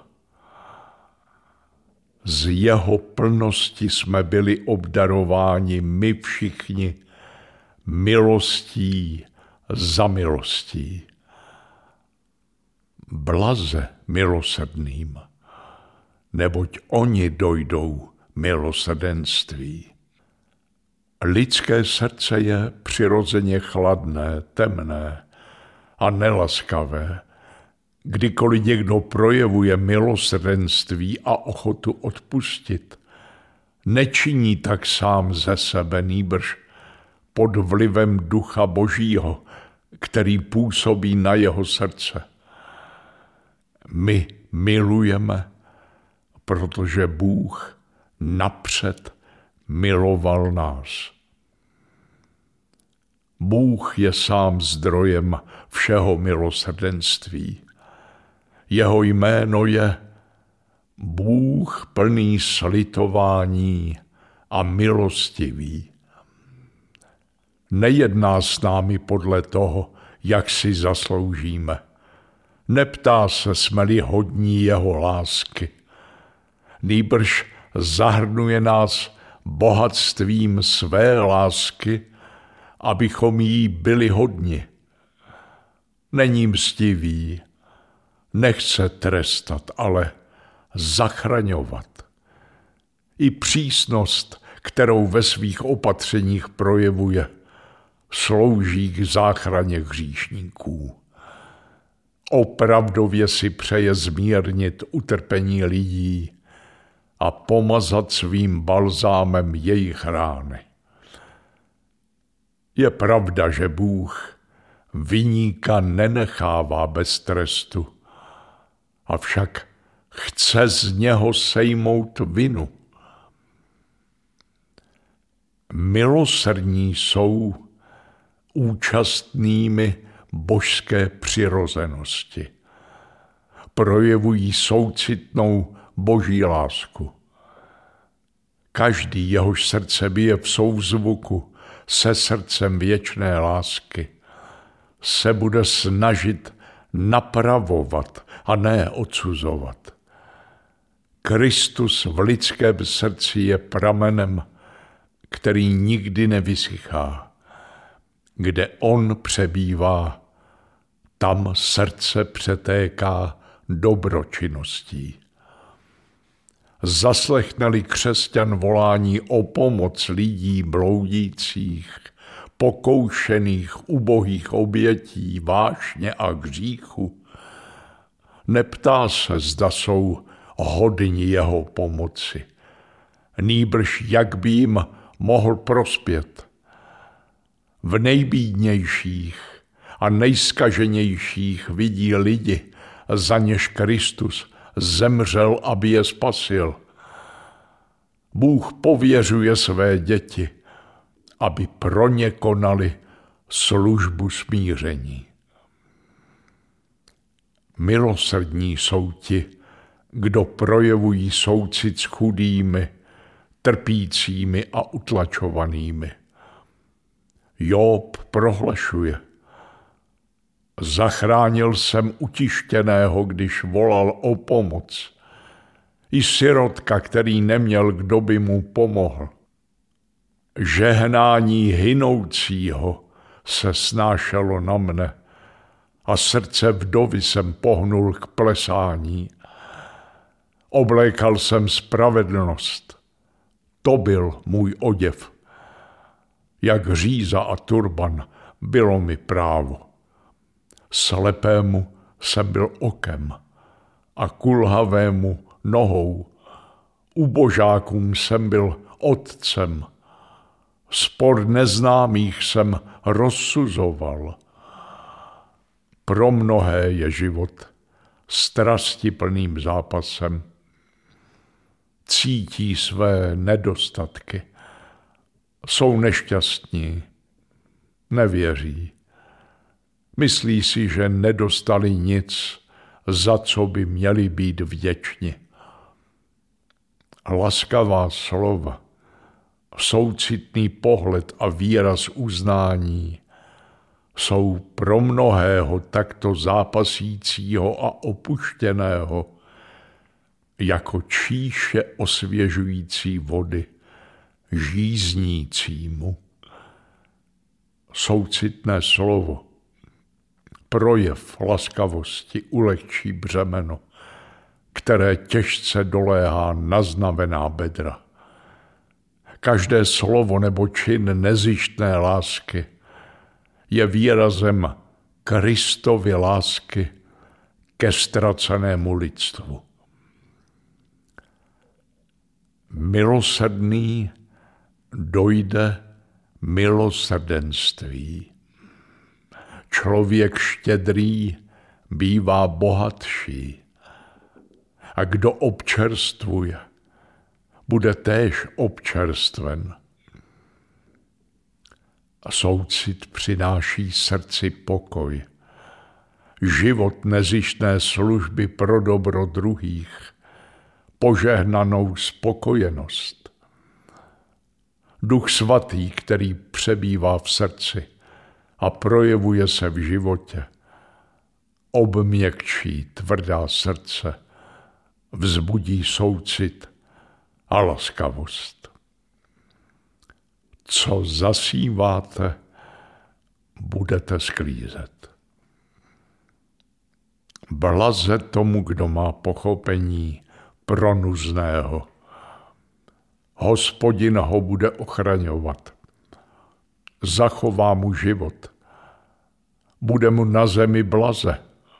Z jeho plnosti jsme byli obdarováni my všichni milostí za milostí. Blaze milosrdným, neboť oni dojdou milosrdenství. Lidské srdce je přirozeně chladné, temné a nelaskavé. Kdykoliv někdo projevuje milosrdenství a ochotu odpustit, nečiní tak sám ze sebe, nýbrž pod vlivem Ducha Božího, který působí na jeho srdce. My milujeme, protože Bůh napřed miloval nás. Bůh je sám zdrojem všeho milosrdenství. Jeho jméno je Bůh plný slitování a milostivý. Nejedná s námi podle toho, jak si zasloužíme. Neptá se, jsme-li hodní jeho lásky. Nýbrž zahrnuje nás bohatstvím své lásky, abychom jí byli hodni. Není mstivý, nechce trestat, ale zachraňovat. I přísnost, kterou ve svých opatřeních projevuje, slouží k záchraně hříšníků. Opravdově si přeje zmírnit utrpení lidí a pomazat svým balzámem jejich rány. Je pravda, že Bůh viníka nenechává bez trestu, avšak chce z něho sejmout vinu. Milosrdní jsou účastnými božské přirozenosti. Projevují soucitnou boží lásku. Každý, jehož srdce bije v souzvuku se srdcem věčné lásky, se bude snažit napravovat a ne odsuzovat. Kristus v lidském srdci je pramenem, který nikdy nevysychá. Kde on přebývá, tam srdce přetéká dobročinností. Zaslechne-li křesťan volání o pomoc lidí bloudících, pokoušených, ubohých obětí, vášně a hříchu, neptá se, zda jsou hodni jeho pomoci, nýbrž jak by jim mohl prospět. V nejbídnějších a nejskaženějších vidí lidi, za něž Kristus zemřel, aby je spasil. Bůh pověřuje své děti, aby pro ně konali službu smíření. Milosrdní jsou ti, kdo projevují soucit s chudými, trpícími a utlačovanými. Job prohlašuje: Zachránil jsem utištěného, když volal o pomoc, i sirotka, který neměl, kdo by mu pomohl. Žehnání hynoucího se snášelo na mne a srdce vdovy jsem pohnul k plesání. Oblékal jsem spravedlnost, to byl můj oděv. Jak říza a turban bylo mi právo. Slepému jsem byl okem a kulhavému nohou. Ubožákům jsem byl otcem. Spor neznámých jsem rozsuzoval. Pro mnohé je život strastiplným zápasem. Cítí své nedostatky. Jsou nešťastní, nevěří. Myslí si, že nedostali nic, za co by měli být vděční. Laskavá slova, soucitný pohled a výraz uznání jsou pro mnohého takto zápasícího a opuštěného jako číše osvěžující vody žíznícímu. Soucitné slovo, projev laskavosti ulehčí břemeno, které těžce doléhá na znavená bedra. Každé slovo nebo čin nezištné lásky je výrazem Kristovy lásky ke ztracenému lidstvu. Milosrdný dojde milosrdenství. Člověk štědrý bývá bohatší. A kdo občerstvuje, bude též občerstven. Soucit přináší srdci pokoj, život nezištné služby pro dobro druhých, požehnanou spokojenost. Duch svatý, který přebývá v srdci a projevuje se v životě, obměkčí tvrdá srdce, vzbudí soucit a laskavost. Co zasíváte, budete sklízet. Blaze tomu, kdo má pochopení pro nuzného. Hospodin ho bude ochraňovat. Zachová mu život. Bude mu na zemi blaze.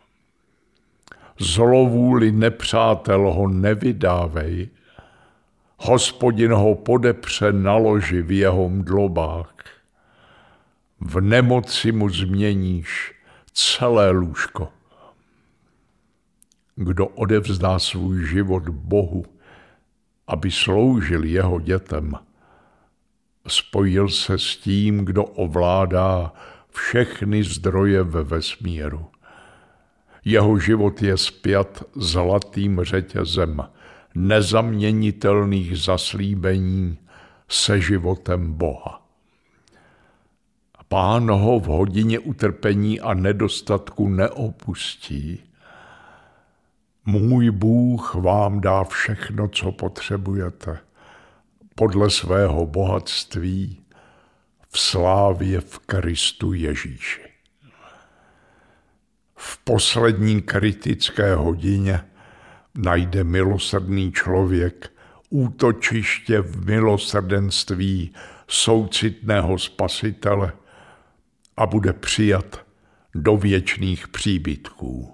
Zlovůli nepřátel ho nevydávej. Hospodin ho podepře na loži v jeho mdlobách. V nemoci mu změníš celé lůžko. Kdo odevzdá svůj život Bohu, aby sloužil jeho dětem, Spojil se s tím, kdo ovládá všechny zdroje ve vesmíru. Jeho život je spjat zlatým řetězem nezaměnitelných zaslíbení se životem Boha. Pán ho v hodině utrpení a nedostatku neopustí. Můj Bůh vám dá všechno, co potřebujete, podle svého bohatství v slávě v Kristu Ježíši. V poslední kritické hodině najde milosrdný člověk útočiště v milosrdenství soucitného Spasitele a bude přijat do věčných příbytků.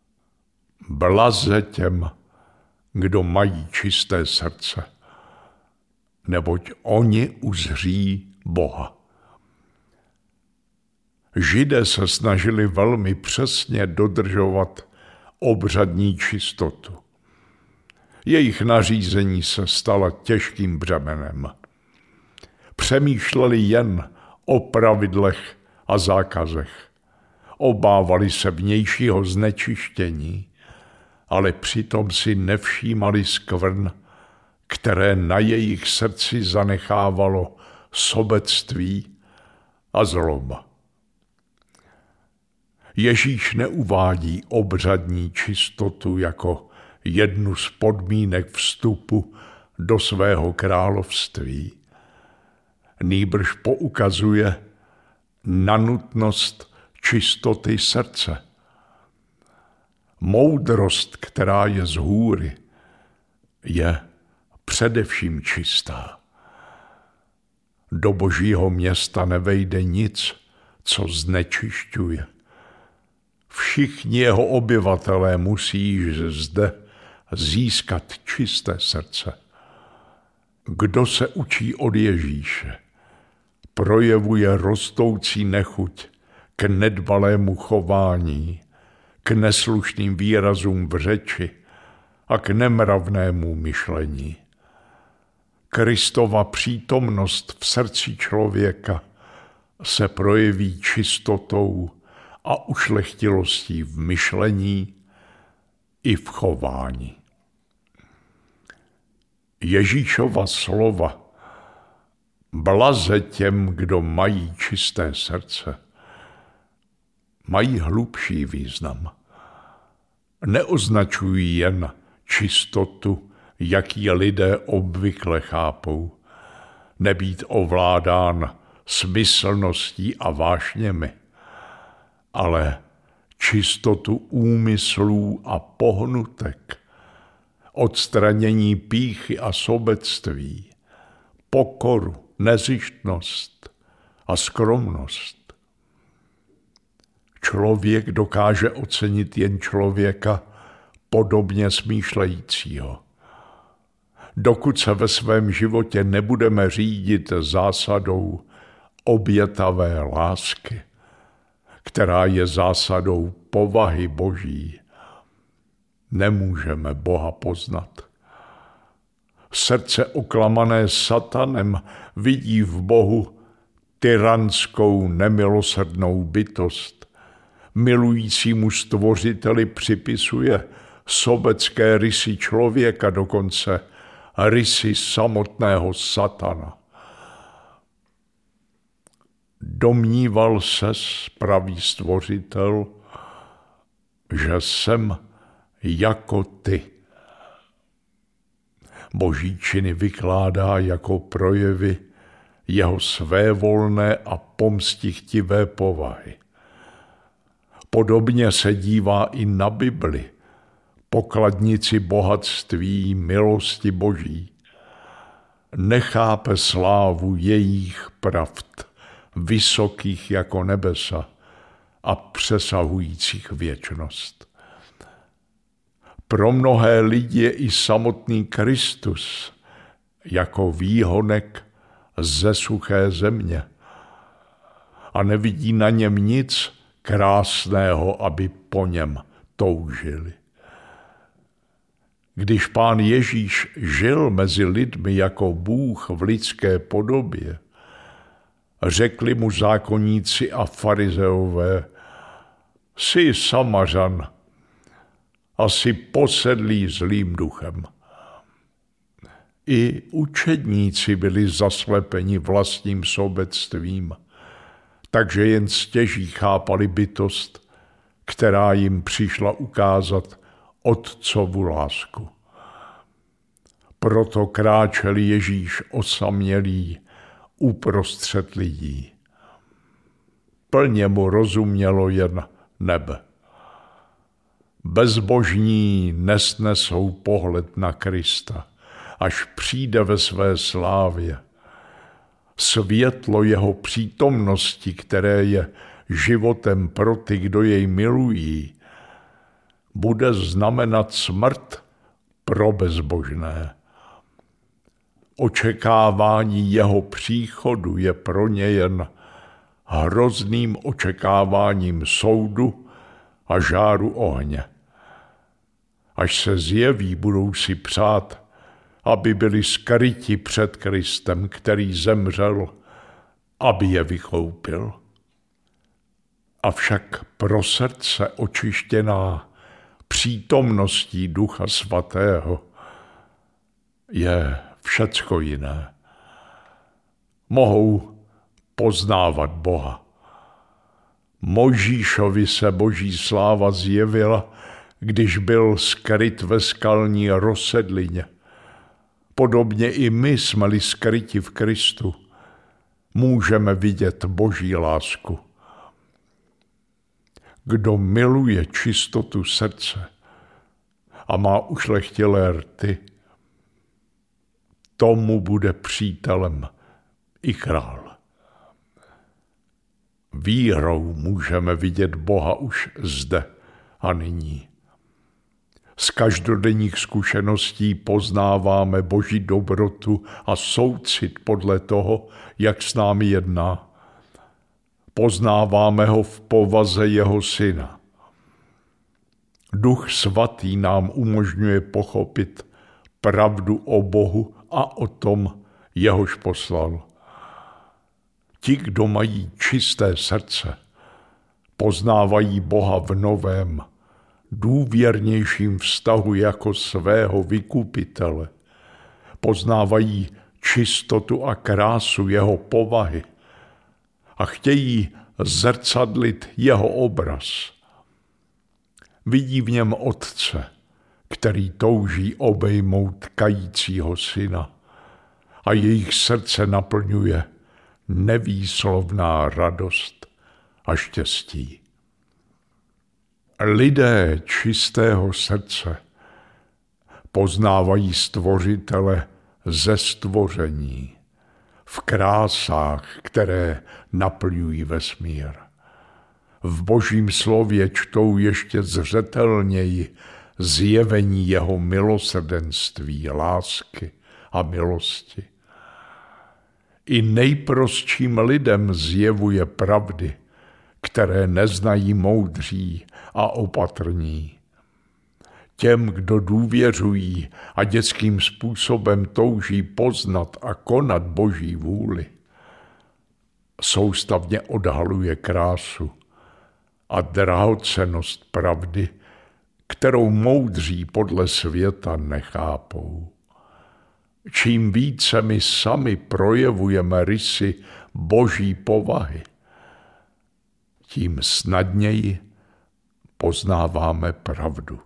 Blaze kdo mají čisté srdce, neboť oni uzří Boha. Židé se snažili velmi přesně dodržovat obřadní čistotu. Jejich nařízení se stala těžkým břemenem. Přemýšleli jen o pravidlech a zákazech. Obávali se vnějšího znečištění, ale přitom si nevšímali skvrn, které na jejich srdci zanechávalo sobectví a zloba. Ježíš neuvádí obřadní čistotu jako jednu z podmínek vstupu do svého království. Nýbrž poukazuje na nutnost čistoty srdce. Moudrost, která je z hůry, je především čistá. Do Božího města nevejde nic, co znečišťuje. Všichni jeho obyvatelé musí zde získat čisté srdce. Kdo se učí od Ježíše, projevuje rostoucí nechuť k nedbalému chování, k neslušným výrazům v řeči a k nemravnému myšlení. Kristova přítomnost v srdci člověka se projeví čistotou a ušlechtilostí v myšlení i v chování. Ježíšova slova blaze kdo mají čisté srdce, mají hlubší význam. Neoznačují jen čistotu, jak ji lidé obvykle chápou, nebýt ovládán smyslností a vášněmi, ale čistotu úmyslů a pohnutek, odstranění pýchy a sobectví, pokoru, nezištnost a skromnost. Člověk dokáže ocenit jen člověka podobně smýšlejícího. Dokud se ve svém životě nebudeme řídit zásadou obětavé lásky, která je zásadou povahy Boží, nemůžeme Boha poznat. Srdce oklamané satanem vidí v Bohu tyranskou nemilosrdnou bytost. Milujícímu stvořiteli připisuje sobecké rysy člověka, dokonce rysy samotného satana. Domníval se pravý stvořitel, že jsem jako ty. Boží činy vykládá jako projevy jeho svévolné a pomstichtivé povahy. Podobně se dívá i na Bibli, pokladnici bohatství milosti Boží. Nechápe slávu jejich pravd, vysokých jako nebesa a přesahujících věčnost. Pro mnohé lidi je i samotný Kristus jako výhonek ze suché země a nevidí na něm nic krásného, aby po něm toužili. Když Pán Ježíš žil mezi lidmi jako Bůh v lidské podobě, Řekli mu zákonníci a farizeové: jsi Samařan a jsi posedlý zlým duchem. I učedníci byli zaslepeni vlastním sobectvím, takže jen stěží chápali bytost, která jim přišla ukázat Otcovu lásku. Proto kráčel Ježíš osamělý uprostřed lidí. Plně mu rozumělo jen nebe. Bezbožní nesnesou pohled na Krista, až přijde ve své slávě. Světlo jeho přítomnosti, které je životem pro ty, kdo jej milují, bude znamenat smrt pro bezbožné. Očekávání jeho příchodu je pro ně jen hrozným očekáváním soudu a žáru ohně. Až se zjeví, budou si přát, aby byli skryti před Kristem, který zemřel, aby je vykoupil. Avšak pro srdce očištěná přítomností Ducha Svatého je všecko jiné. Mohou poznávat Boha. Mojžíšovi se Boží sláva zjevila, když byl skryt ve skalní rozsedlině. Podobně i my jsme-li skryti v Kristu, můžeme vidět Boží lásku. Kdo miluje čistotu srdce a má ušlechtilé rty, tomu bude přítelem i král. Vírou můžeme vidět Boha už zde a nyní. Z každodenních zkušeností poznáváme Boží dobrotu a soucit podle toho, jak s námi jedná. Poznáváme ho v povaze jeho syna. Duch Svatý nám umožňuje pochopit pravdu o Bohu a o tom, jehož poslal. Ti, kdo mají čisté srdce, poznávají Boha v novém, důvěrnějším vztahu jako svého vykupitele. Poznávají čistotu a krásu jeho povahy a chtějí zrcadlit jeho obraz. Vidí v něm Otce, který touží obejmout kajícího syna, a jejich srdce naplňuje nevýslovná radost a štěstí. Lidé čistého srdce poznávají Stvořitele ze stvoření, v krásách, které naplňují vesmír. V Božím slově čtou ještě zřetelněji zjevení jeho milosrdenství, lásky a milosti. I nejprostším lidem zjevuje pravdy, které neznají moudří a opatrní. Těm, kdo důvěřují a dětským způsobem touží poznat a konat Boží vůli, soustavně odhaluje krásu a drahocennost pravdy, kterou moudří podle světa nechápou. Čím více my sami projevujeme rysy Boží povahy, tím snadněji poznáváme pravdu.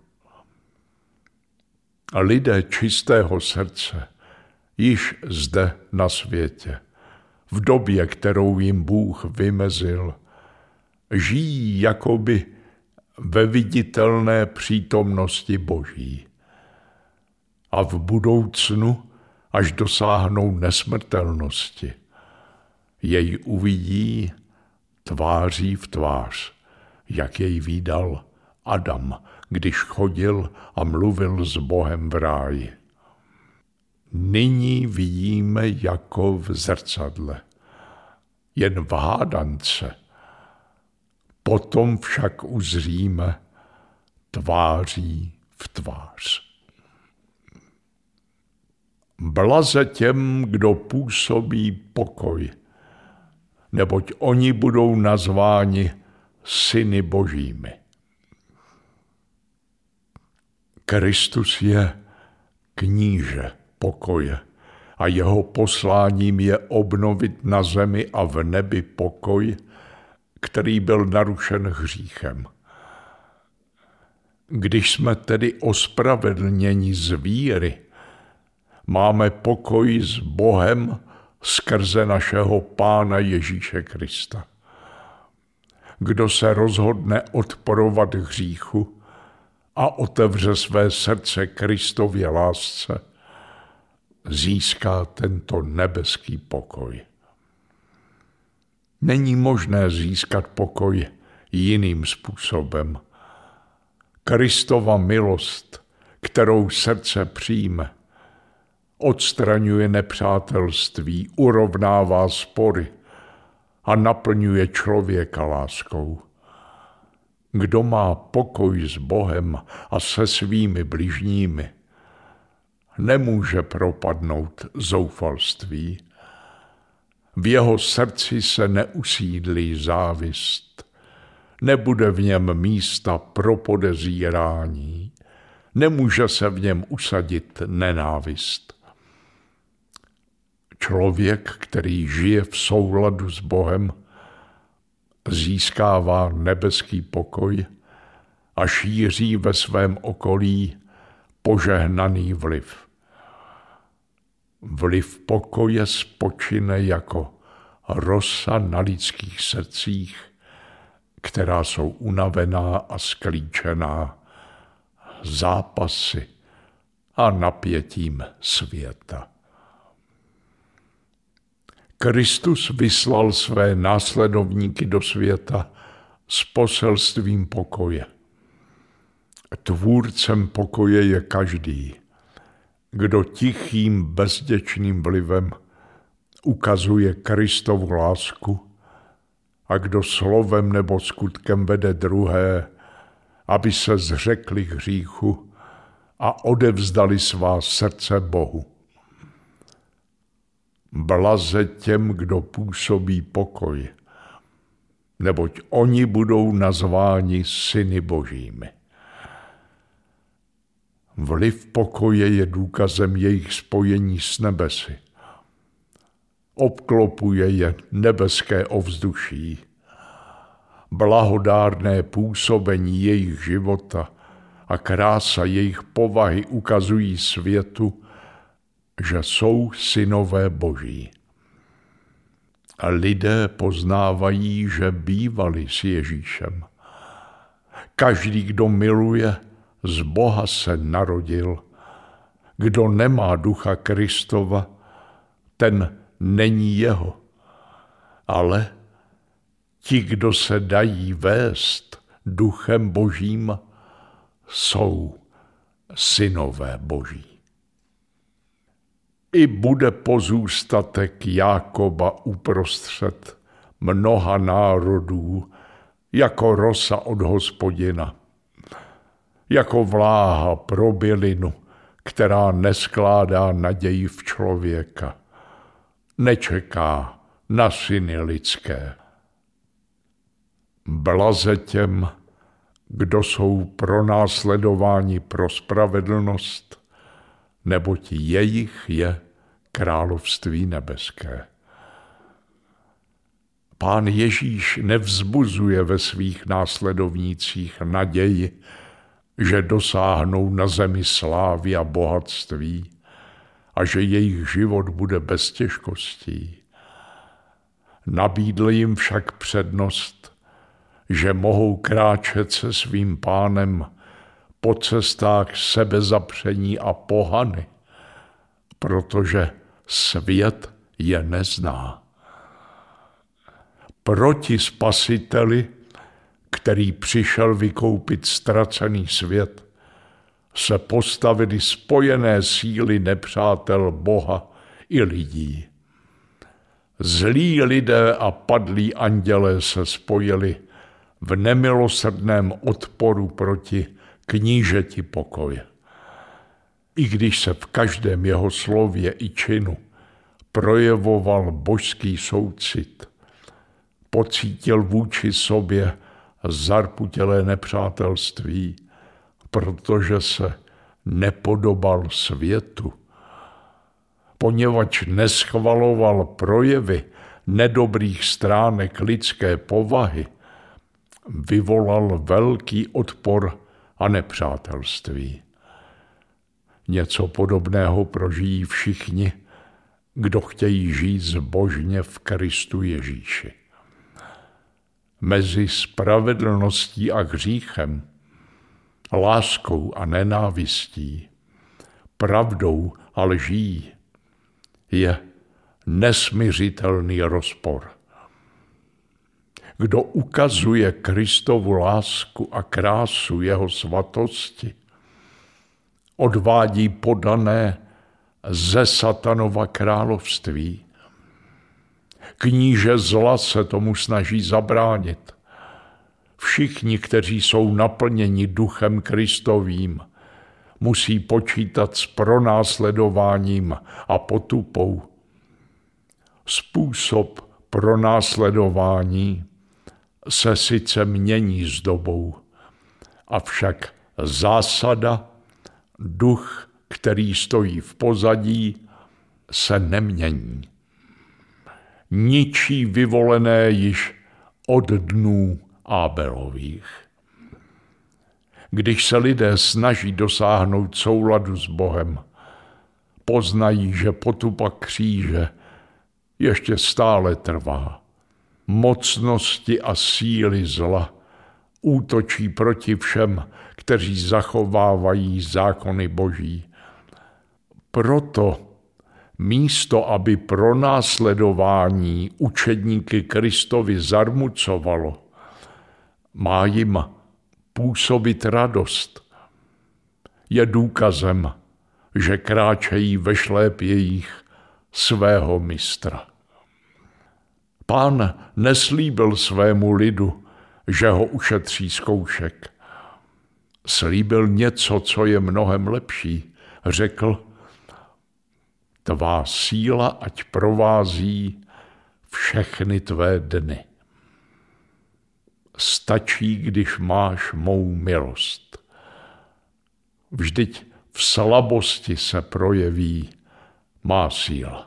Lidé čistého srdce již zde na světě, v době, kterou jim Bůh vymezil, žijí jakoby ve viditelné přítomnosti Boží. A v budoucnu, až dosáhnou nesmrtelnosti, jej uvidí tváří v tvář, jak jej vídal Adam, když chodil a mluvil s Bohem v ráji. Nyní vidíme jako v zrcadle, jen v hádance. Potom však uzříme tváří v tvář. Blaze těm, kdo působí pokoj, neboť oni budou nazváni syny božími. Kristus je kníže pokoje a jeho posláním je obnovit na zemi a v nebi pokoj, který byl narušen hříchem. Když jsme tedy ospravedlněni z víry, máme pokoj s Bohem skrze našeho Pána Ježíše Krista. Kdo se rozhodne odporovat hříchu a otevře své srdce Kristově lásce, získá tento nebeský pokoj. Není možné získat pokoj jiným způsobem. Kristova milost, kterou srdce přijme, odstraňuje nepřátelství, urovnává spory a naplňuje člověka láskou. Kdo má pokoj s Bohem a se svými bližními, nemůže propadnout zoufalství. V jeho srdci se neusídlí závist, nebude v něm místa pro podezírání, nemůže se v něm usadit nenávist. Člověk, který žije v souladu s Bohem, získává nebeský pokoj a šíří ve svém okolí požehnaný vliv. Vliv pokoje spočine jako rosa na lidských srdcích, která jsou unavená a sklíčená zápasy a napětím světa. Kristus vyslal své následovníky do světa s poselstvím pokoje. Tvůrcem pokoje je každý, kdo tichým, bezděčným vlivem ukazuje Kristovu lásku a kdo slovem nebo skutkem vede druhé, aby se zřekli hříchu a odevzdali svá srdce Bohu. Blaze těm, kdo působí pokoj, neboť oni budou nazváni syny božími. Vliv pokoje je důkazem jejich spojení s nebesy. Obklopuje je nebeské ovzduší. Blahodárné působení jejich života a krása jejich povahy ukazují světu, že jsou synové boží. A lidé poznávají, že bývali s Ježíšem. Každý, kdo miluje, z Boha se narodil. Kdo nemá ducha Kristova, ten není jeho. Ale ti, kdo se dají vést duchem božím, jsou synové boží. I bude pozůstatek Jákoba uprostřed mnoha národů, jako rosa od Hospodina, jako vláha pro bylinu, která neskládá naději v člověka, nečeká na syny lidské. Blaze těm, kdo jsou pronásledováni pro spravedlnost, neboť jejich je království nebeské. Pán Ježíš nevzbuzuje ve svých následovnících naději, že dosáhnou na zemi slávy a bohatství a že jejich život bude bez těžkostí. Nabídl jim však přednost, že mohou kráčet se svým Pánem po cestách sebezapření a pohany, protože svět je nezná. Proti Spasiteli, který přišel vykoupit ztracený svět, se postavily spojené síly nepřátel Boha i lidí. Zlí lidé a padlí andělé se spojili v nemilosrdném odporu proti knížeti pokoje. I když se v každém jeho slově i činu projevoval božský soucit, pocítil vůči sobě zarputělé nepřátelství, protože se nepodobal světu. Poněvadž neschvaloval projevy nedobrých stránek lidské povahy, vyvolal velký odpor a nepřátelství. Něco podobného prožijí všichni, kdo chtějí žít zbožně v Kristu Ježíši. Mezi spravedlností a hříchem, láskou a nenávistí, pravdou a lží je nesmiřitelný rozpor. Kdo ukazuje Kristovu lásku a krásu jeho svatosti, odvádí podané ze Satanova království. Kníže zla se tomu snaží zabránit. Všichni, kteří jsou naplněni duchem Kristovým, musí počítat s pronásledováním a potupou. Způsob pronásledování se sice mění s dobou, avšak zásada, duch, který stojí v pozadí, se nemění. Ničí vyvolené již od dnů Ábelových. Když se lidé snaží dosáhnout souladu s Bohem, poznají, že potupa kříže ještě stále trvá. Mocnosti a síly zla útočí proti všem, kteří zachovávají zákony Boží. Proto místo, aby pronásledování učedníky Kristovi zarmucovalo, má jim působit radost. Je důkazem, že kráčejí ve šlépějích svého mistra. Pán neslíbil svému lidu, že ho ušetří zkoušek. Slíbil něco, co je mnohem lepší. Řekl: tvá síla ať provází všechny tvé dny. Stačí, když máš mou milost. Vždyť v slabosti se projeví má síla.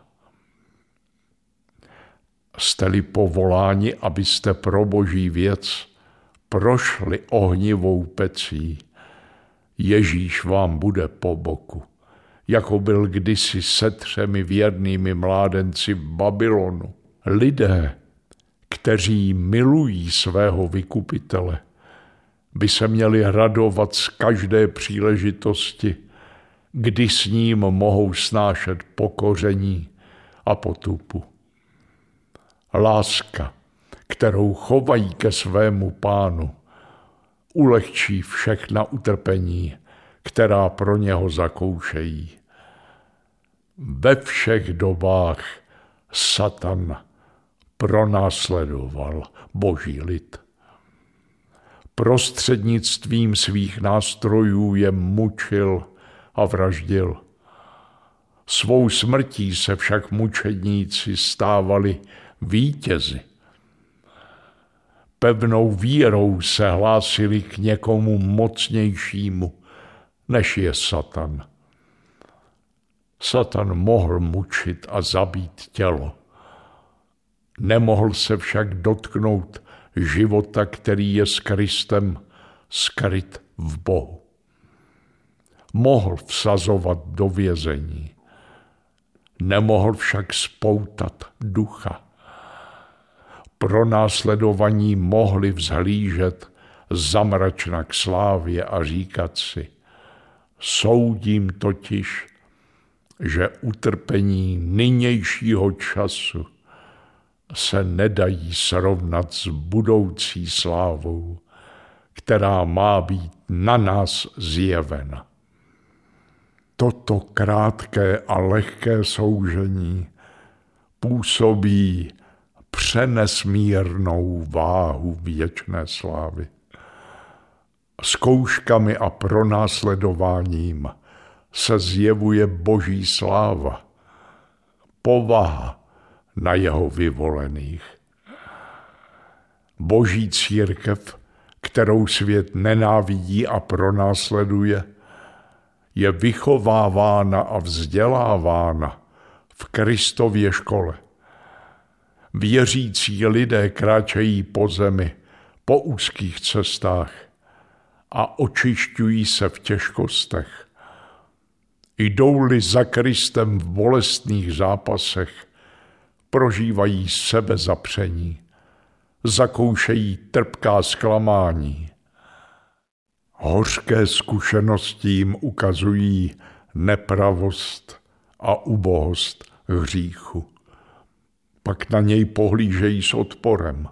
Jste-li povoláni, abyste pro Boží věc prošli ohnivou pecí, Ježíš vám bude po boku, jako byl kdysi se 3 věrnými mládenci v Babylonu. Lidé, kteří milují svého vykupitele, by se měli radovat z každé příležitosti, kdy s ním mohou snášet pokoření a potupu. Láska, kterou chovají ke svému Pánu, ulehčí všechna utrpení, která pro něho zakoušejí. Ve všech dobách Satan pronásledoval Boží lid. Prostřednictvím svých nástrojů je mučil a vraždil. Svou smrtí se však mučedníci stávali vítězi. Pevnou vírou se hlásili k někomu mocnějšímu, než je Satan. Satan mohl mučit a zabít tělo. Nemohl se však dotknout života, který je s Kristem skryt v Bohu. Mohl vsazovat do vězení. Nemohl však spoutat ducha. Pronásledovaní mohli vzhlížet zamračna k slávě a říkat si: soudím totiž, že utrpení nynějšího času se nedají srovnat s budoucí slávou, která má být na nás zjevena. Toto krátké a lehké soužení působí přenesmírnou váhu věčné slávy. Zkouškami a pronásledováním se zjevuje Boží sláva, povaha na jeho vyvolených. Boží církev, kterou svět nenávidí a pronásleduje, je vychovávána a vzdělávána v Kristově škole. Věřící lidé kráčejí po zemi, po úzkých cestách a očišťují se v těžkostech. Jdou-li za Kristem v bolestných zápasech, prožívají sebezapření, zakoušejí trpká zklamání. Hořké zkušenosti jim ukazují nepravost a ubohost hříchu. Pak na něj pohlížejí s odporem.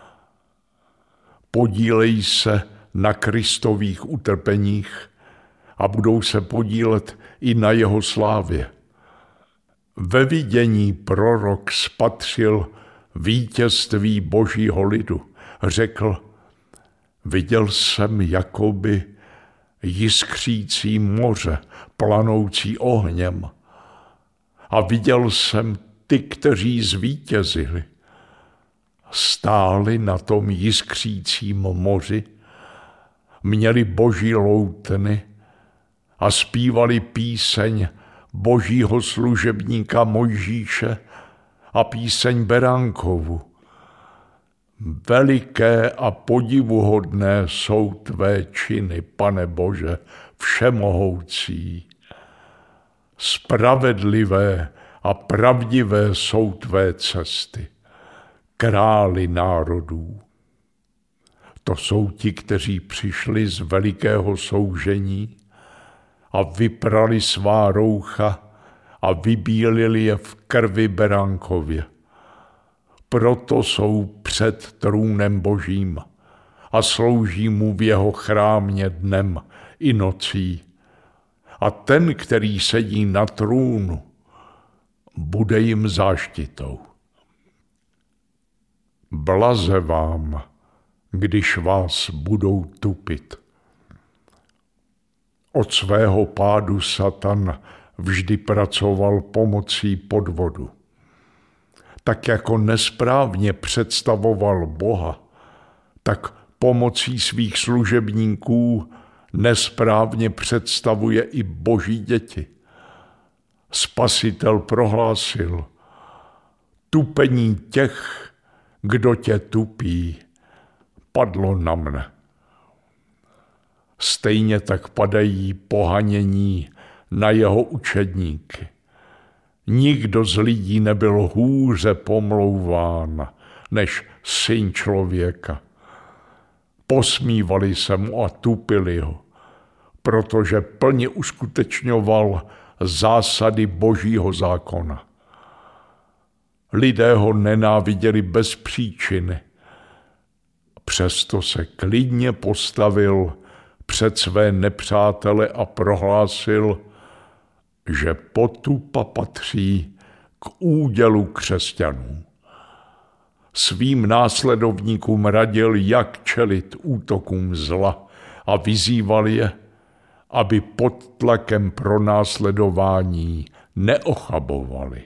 Podílejí se na Kristových utrpeních a budou se podílet i na jeho slávě. Ve vidění prorok spatřil vítězství Božího lidu. Řekl: viděl jsem jakoby jiskřící moře, planoucí ohněm. A viděl jsem ty, kteří zvítězili. Stáli na tom jiskřícím moři, měli Boží loutny a zpívali píseň Božího služebníka Mojžíše a píseň Beránkovu. Veliké a podivuhodné jsou tvé činy, Pane Bože, všemohoucí. Spravedlivé a pravdivé jsou tvé cesty, králi národů. To jsou ti, kteří přišli z velikého soužení a vyprali svá roucha a vybílili je v krvi beránkově. Proto jsou před trůnem Božím a slouží mu v jeho chrámě dnem i nocí. A ten, který sedí na trůnu, bude jim záštitou. Blaze vám, když vás budou tupit. Od svého pádu Satan vždy pracoval pomocí podvodu. Tak jako nesprávně představoval Boha, tak pomocí svých služebníků nesprávně představuje i Boží děti. Spasitel prohlásil: tupení těch, kdo tě tupí, padlo na mne. Stejně tak padají pohanění na jeho učedníky. Nikdo z lidí nebyl hůře pomlouván než Syn člověka. Posmívali se mu a tupili ho, protože plně uskutečňoval zásady Božího zákona. Lidé ho nenáviděli bez příčiny. Přesto se klidně postavil před své nepřátele a prohlásil, že potupa patří k údělu křesťanů. Svým následovníkům radil, jak čelit útokům zla a vyzýval je, aby pod tlakem pronásledování neochabovali.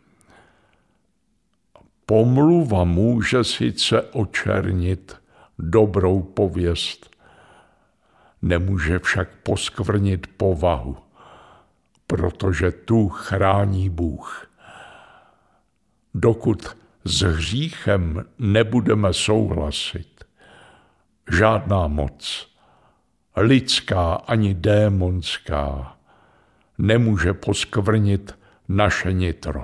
Pomluva může sice očernit dobrou pověst, nemůže však poskvrnit povahu, protože tu chrání Bůh. Dokud s hříchem nebudeme souhlasit, žádná moc, lidská ani démonská, nemůže poskvrnit naše nitro.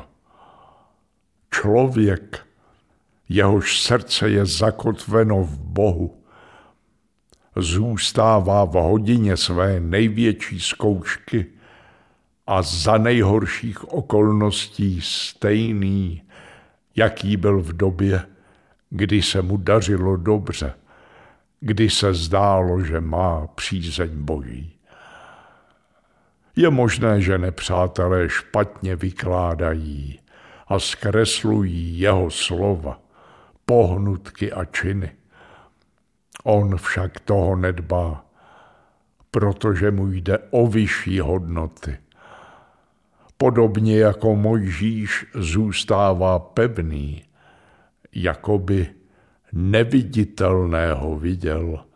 Člověk, jehož srdce je zakotveno v Bohu, zůstává v hodině své největší zkoušky a za nejhorších okolností stejný, jaký byl v době, kdy se mu dařilo dobře, kdy se zdálo, že má přízeň Boží. Je možné, že nepřátelé špatně vykládají a zkreslují jeho slova, pohnutky a činy. On však toho nedbá, protože mu jde o vyšší hodnoty. Podobně jako Mojžíš zůstává pevný, jakoby neviditelného viděl,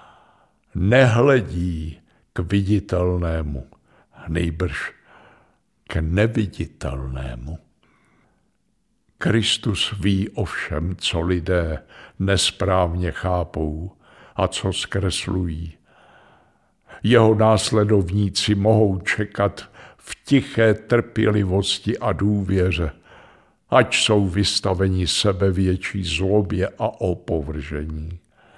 nehledí k viditelnému, nejbrž k neviditelnému. Kristus ví o všem, co lidé nesprávně chápou a co zkreslují. Jeho následovníci mohou čekat v tiché trpělivosti a důvěře, ať jsou vystaveni sebevětší zlobě a opovržení.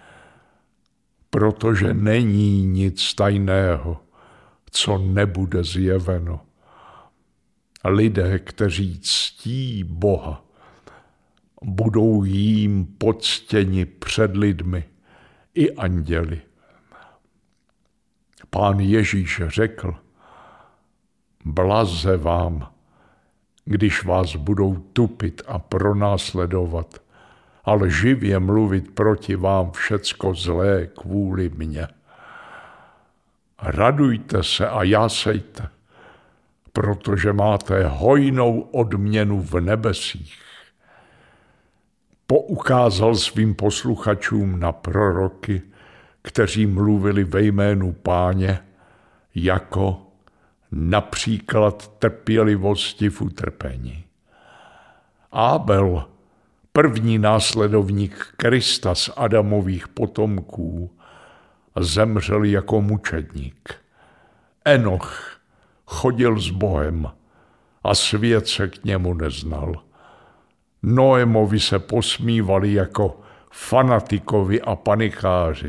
Protože není nic tajného, co nebude zjeveno. Lidé, kteří ctí Boha, budou jím poctěni před lidmi i anděli. Pán Ježíš řekl: blaze vám, když vás budou tupit a pronásledovat a lživě mluvit proti vám všecko zlé kvůli mně. Radujte se a jásejte, protože máte hojnou odměnu v nebesích. Poukázal svým posluchačům na proroky, kteří mluvili ve jménu Páně, jako například trpělivosti v utrpení. Ábel, první následovník Krista z Adamových potomků, zemřel jako mučedník. Enoch chodil s Bohem a svět se k němu neznal. Noémovi se posmívali jako fanatikovi a panikáři.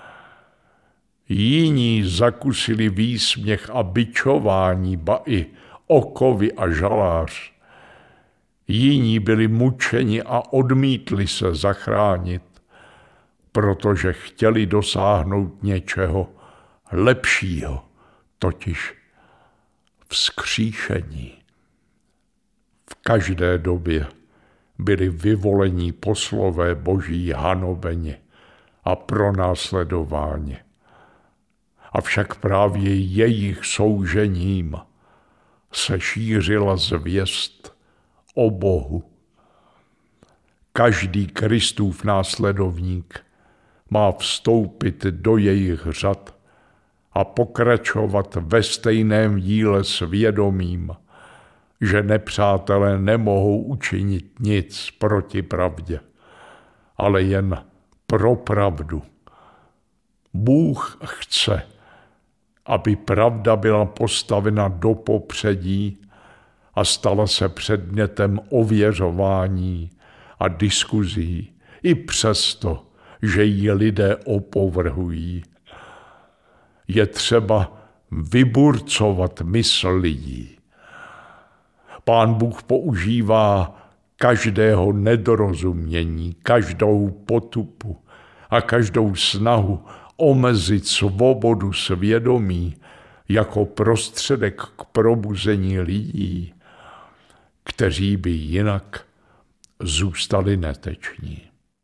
Jiní zakusili výsměch a bičování, ba i okovy a žalář. Jiní byli mučeni a odmítli se zachránit, protože chtěli dosáhnout něčeho lepšího, totiž vzkříšení. V každé době byli vyvolení poslové Boží hanobeni a pronásledováni. Avšak právě jejich soužením se šířila zvěst o Bohu. Každý Kristův následovník má vstoupit do jejich řad a pokračovat ve stejném díle s vědomím, že nepřátelé nemohou učinit nic proti pravdě, ale jen pro pravdu. Bůh chce, aby pravda byla postavena do popředí a stala se předmětem ověřování a diskuzí, i přesto, že ji lidé opovrhují. Je třeba vyburcovat mysl lidí. Pán Bůh používá každého nedorozumění, každou potupu a každou snahu omezit svobodu svědomí jako prostředek k probuzení lidí, kteří by jinak zůstali neteční.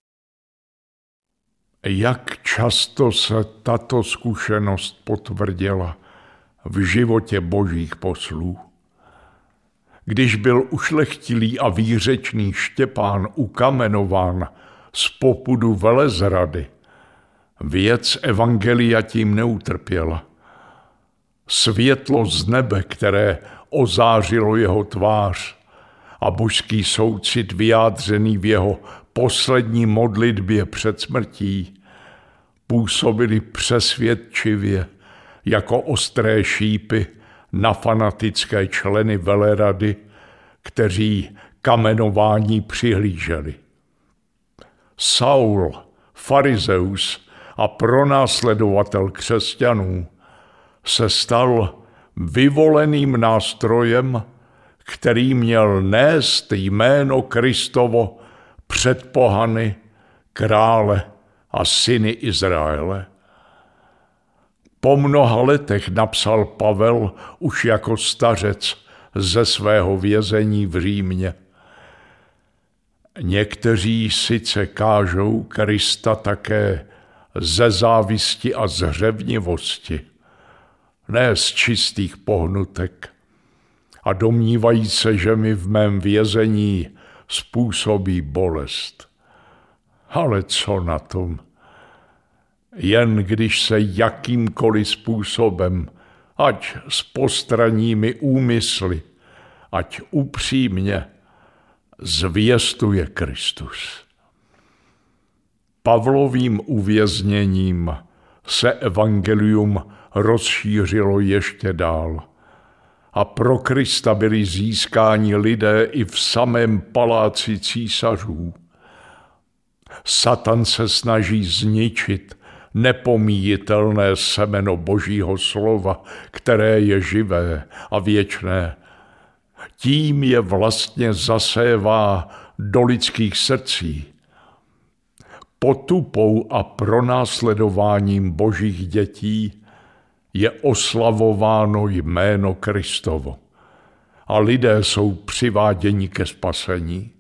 Jak často se tato zkušenost potvrdila v životě Božích poslů. Když byl ušlechtilý a výřečný Štěpán ukamenován z popudu velezrady, věc evangelia tím neutrpěla. Světlo z nebe, které ozářilo jeho tvář, a božský soucit vyjádřený v jeho poslední modlitbě před smrtí, působili přesvědčivě jako ostré šípy na fanatické členy velerady, kteří kamenování přihlíželi. Saul, farizeus a pronásledovatel křesťanů, se stal vyvoleným nástrojem, který měl nést jméno Kristovo před pohany, krále a syny Izraele. Po mnoha letech napsal Pavel už jako stařec ze svého vězení v Římě. Někteří sice kážou Krista také ze závisti a z řevnivosti, ne z čistých pohnutek, a domnívají se, že mi v mém vězení způsobí bolest. Ale co na tom? Jen když se jakýmkoliv způsobem, ať s postranními úmysly, ať upřímně, zvěstuje Kristus. Pavlovým uvězněním se evangelium rozšířilo ještě dál a pro Krista byli získáni lidé i v samém paláci císařů. Satan se snaží zničit nepomíjitelné semeno Božího slova, které je živé a věčné. Tím je vlastně zasévá do lidských srdcí. Potupou a pronásledováním Božích dětí je oslavováno jméno Kristovo a lidé jsou přiváděni ke spasení.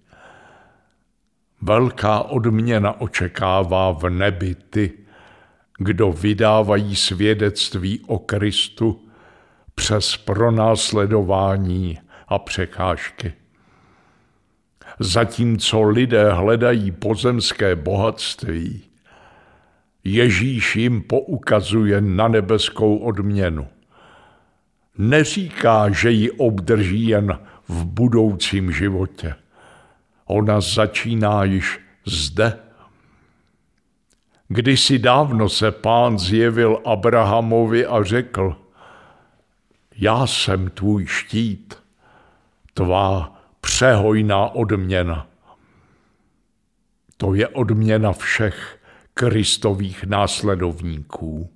Velká odměna očekává v nebi ty, kdo vydávají svědectví o Kristu přes pronásledování a překážky. Zatímco lidé hledají pozemské bohatství, Ježíš jim poukazuje na nebeskou odměnu. Neříká, že ji obdrží jen v budoucím životě. Ona začíná již zde. Kdysi dávno se Pán zjevil Abrahamovi a řekl: Já jsem tvůj štít, tvá přehojná odměna. To je odměna všech Kristových následovníků.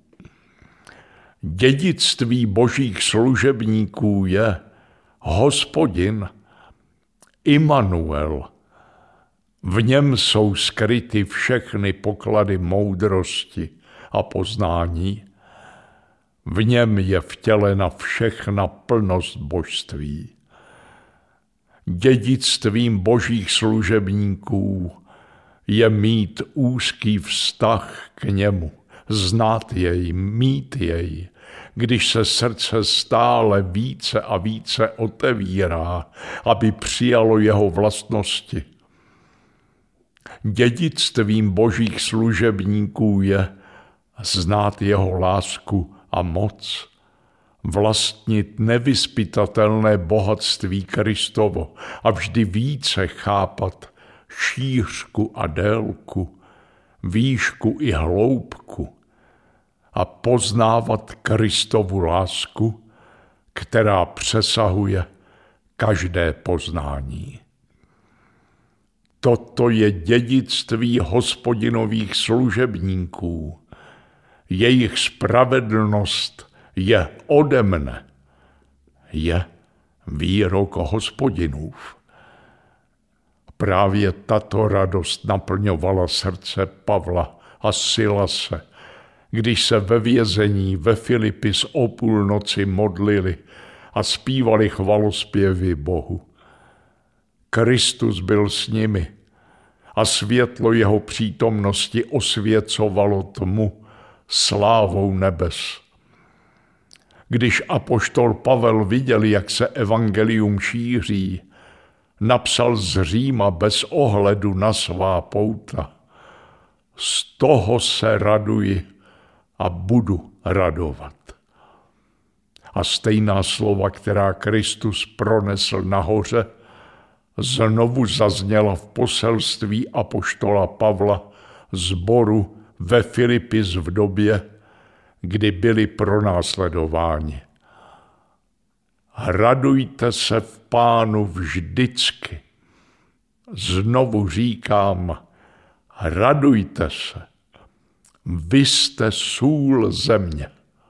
Dědictví Božích služebníků je Hospodin, Immanuel. V něm jsou skryty všechny poklady moudrosti a poznání. V něm je vtělena všechna plnost božství. Dědictvím Božích služebníků je mít úzký vztah k němu, znát jej, mít jej, když se srdce stále více a více otevírá, aby přijalo jeho vlastnosti. Dědictvím Božích služebníků je znát jeho lásku a moc, vlastnit nevyzpytatelné bohatství Kristovo a vždy více chápat šířku a délku, výšku i hloubku a poznávat Kristovu lásku, která přesahuje každé poznání. Toto je dědictví Hospodinových služebníků. Jejich spravedlnost je ode mne, je výrok Hospodinův. Právě tato radost naplňovala srdce Pavla a Silase, když se ve vězení ve Filipis o půlnoci modlili a zpívali chvalospěvy Bohu. Kristus byl s nimi a světlo jeho přítomnosti osvěcovalo tmu slávou nebes. Když apoštol Pavel viděl, jak se evangelium šíří, napsal z Říma bez ohledu na svá pouta: Z toho se raduji a budu radovat. A stejná slova, která Kristus pronesl nahoře, znovu zazněla v poselství apoštola Pavla sboru ve Filipis v době, kdy byli pronásledováni. Radujte se v Pánu vždycky. Znovu říkám, radujte se. Vy jste sůl země.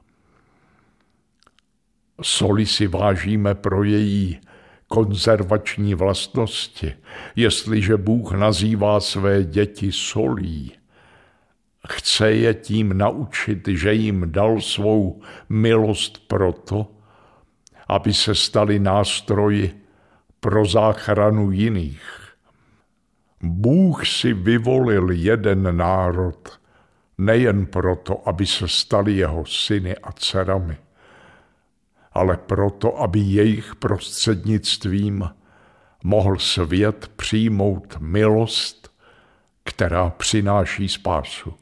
Soli si vážíme pro její konzervační vlastnosti, jestliže Bůh nazývá své děti solí. Chce je tím naučit, že jim dal svou milost proto, aby se stali nástroji pro záchranu jiných. Bůh si vyvolil jeden národ, nejen proto, aby se stali jeho syny a dcerami, ale proto, aby jejich prostřednictvím mohl svět přijmout milost, která přináší spásu.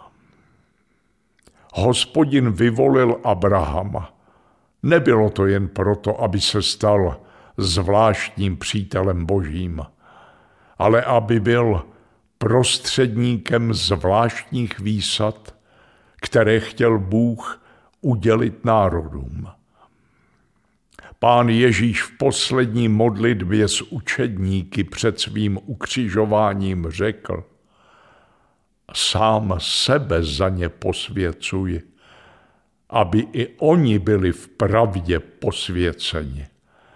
Hospodin vyvolil Abrahama. Nebylo to jen proto, aby se stal zvláštním přítelem Božím, ale aby byl prostředníkem zvláštních výsad, které chtěl Bůh udělit národům. Pán Ježíš v poslední modlitbě s učedníky před svým ukřižováním řekl: sám sebe za ně posvěcuji, aby i oni byli v pravdě posvěceni.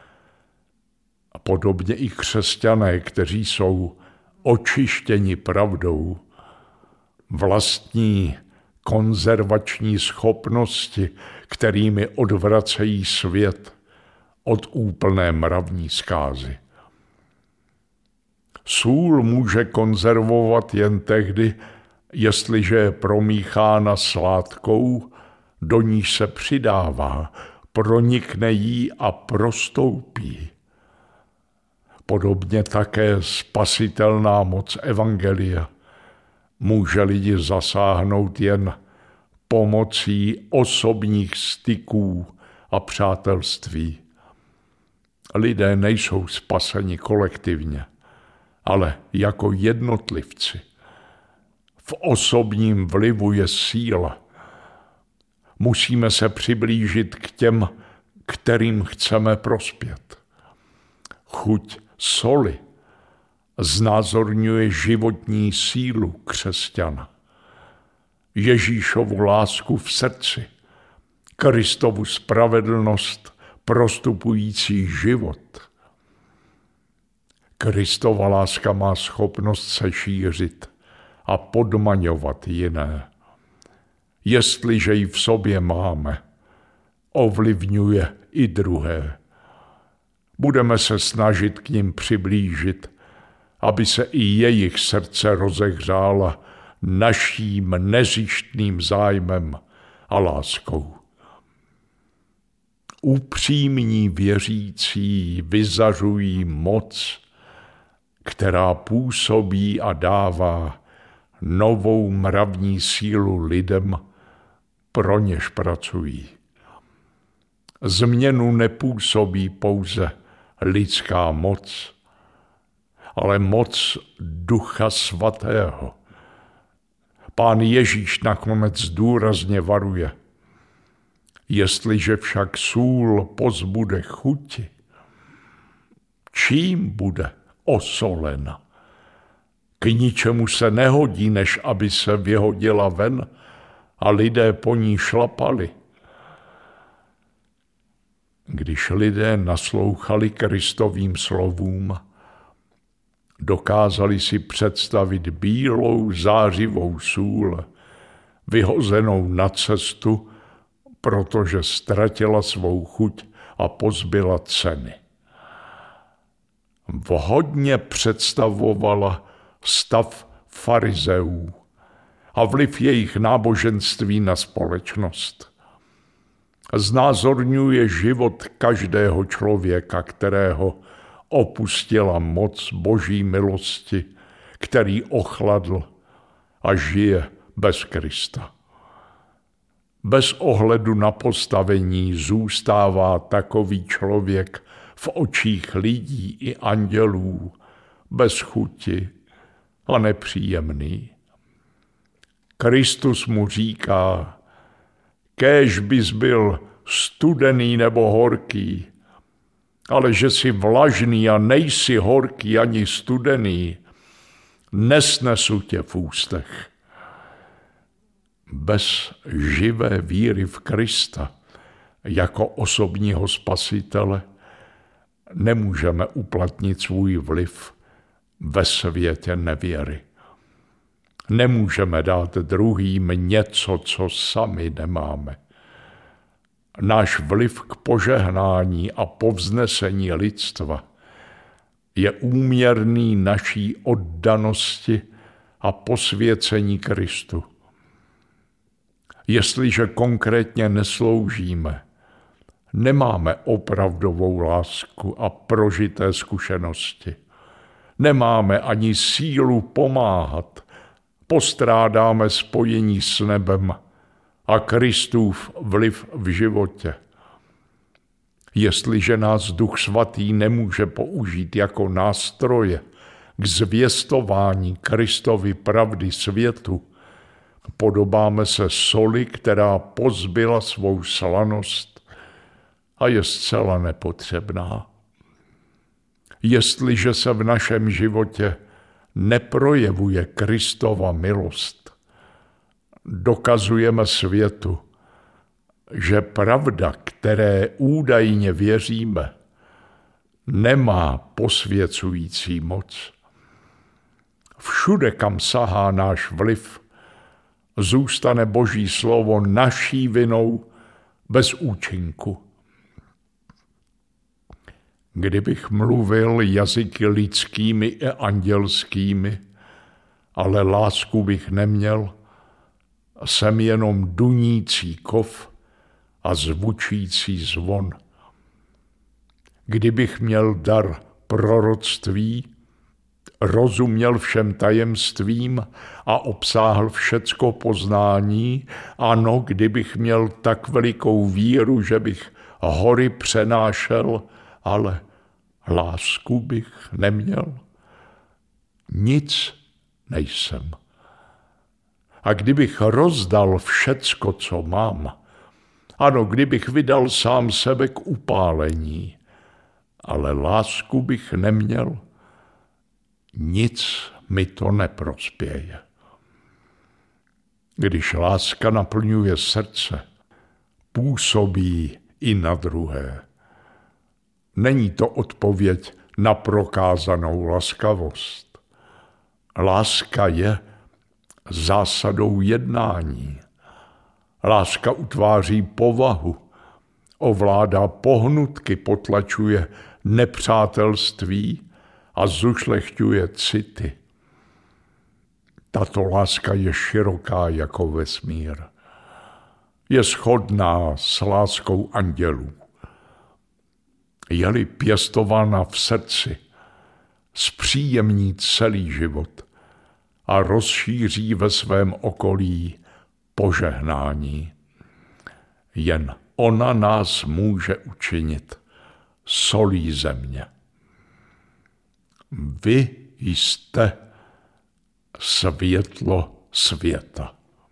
A podobně i křesťané, kteří jsou očištěni pravdou, vlastní konzervační schopnosti, kterými odvracejí svět od úplné mravní zkázy. Sůl může konzervovat jen tehdy, jestliže je promíchána sládkou, do níž se přidává, pronikne jí a prostoupí. Podobně také spasitelná moc evangelia může lidi zasáhnout jen pomocí osobních styků a přátelství. Lidé nejsou spaseni kolektivně, ale jako jednotlivci. V osobním vlivu je síla. Musíme se přiblížit k těm, kterým chceme prospět. Chuť soli znázorňuje životní sílu křesťana. Ježíšovu lásku v srdci, Kristovu spravedlnost prostupující život. Kristova láska má schopnost se šířit a podmaňovat jiné. Jestliže ji v sobě máme, ovlivňuje i druhé. Budeme se snažit k nim přiblížit, aby se i jejich srdce rozehřála naším nezištným zájmem a láskou. Upřímní věřící vyzařují moc, která působí a dává novou mravní sílu lidem, pro něž pracují. Změnu nepůsobí pouze lidská moc, ale moc Ducha Svatého. Pán Ježíš nakonec důrazně varuje: jestliže však sůl pozbude chuti, čím bude osolena? K ničemu se nehodí, než aby se vyhodila ven a lidé po ní šlapali. Když lidé naslouchali Kristovým slovům, dokázali si představit bílou zářivou sůl, vyhozenou na cestu, protože ztratila svou chuť a pozbyla ceny. Vhodně představovala stav farizeů a vliv jejich náboženství na společnost. Znázorňuje život každého člověka, kterého opustila moc Boží milosti, který ochladl a žije bez Krista. Bez ohledu na postavení zůstává takový člověk v očích lidí i andělů bez chuti a nepříjemný. Kristus mu říká: kéž bys byl studený nebo horký, ale že jsi vlažný a nejsi horký ani studený, nesnesu tě v ústech. Bez živé víry v Krista jako osobního spasitele nemůžeme uplatnit svůj vliv ve světě nevěry. Nemůžeme dát druhým něco, co sami nemáme. Náš vliv k požehnání a povznesení lidstva je úměrný naší oddanosti a posvěcení Kristu. Jestliže konkrétně nesloužíme, nemáme opravdovou lásku a prožité zkušenosti, Nemáme ani sílu pomáhat. Postrádáme spojení s nebem a Kristův vliv v životě. Jestliže nás Duch Svatý nemůže použít jako nástroje k zvěstování Kristovy pravdy světu, podobáme se soli, která pozbyla svou slanost a je zcela nepotřebná. Jestliže se v našem životě neprojevuje Kristova milost, dokazujeme světu, že pravda, které údajně věříme, nemá posvěcující moc. Všude, kam sahá náš vliv, zůstane Boží slovo naší vinou bez účinku. Kdybych mluvil jazyky lidskými i andělskými, ale lásku bych neměl, jsem jenom dunící kov a zvučící zvon. Kdybych měl dar proroctví, rozuměl všem tajemstvím a obsáhl všecko poznání, ano, kdybych měl tak velikou víru, že bych hory přenášel, ale lásku bych neměl. Nic nejsem. A kdybych rozdal všecko, co mám, ano, kdybych vydal sám sebe k upálení, ale lásku bych neměl, nic mi to neprospěje. Když láska naplňuje srdce, působí i na druhé. Není to odpověď na prokázanou laskavost. Láska je zásadou jednání. Láska utváří povahu, ovládá pohnutky, potlačuje nepřátelství a zušlechťuje city. Tato láska je široká jako vesmír. Je shodná s láskou andělů. Je-li pěstována v srdci, zpříjemní celý život a rozšíří ve svém okolí požehnání. Jen ona nás může učinit solí země. Vy jste světlo světa.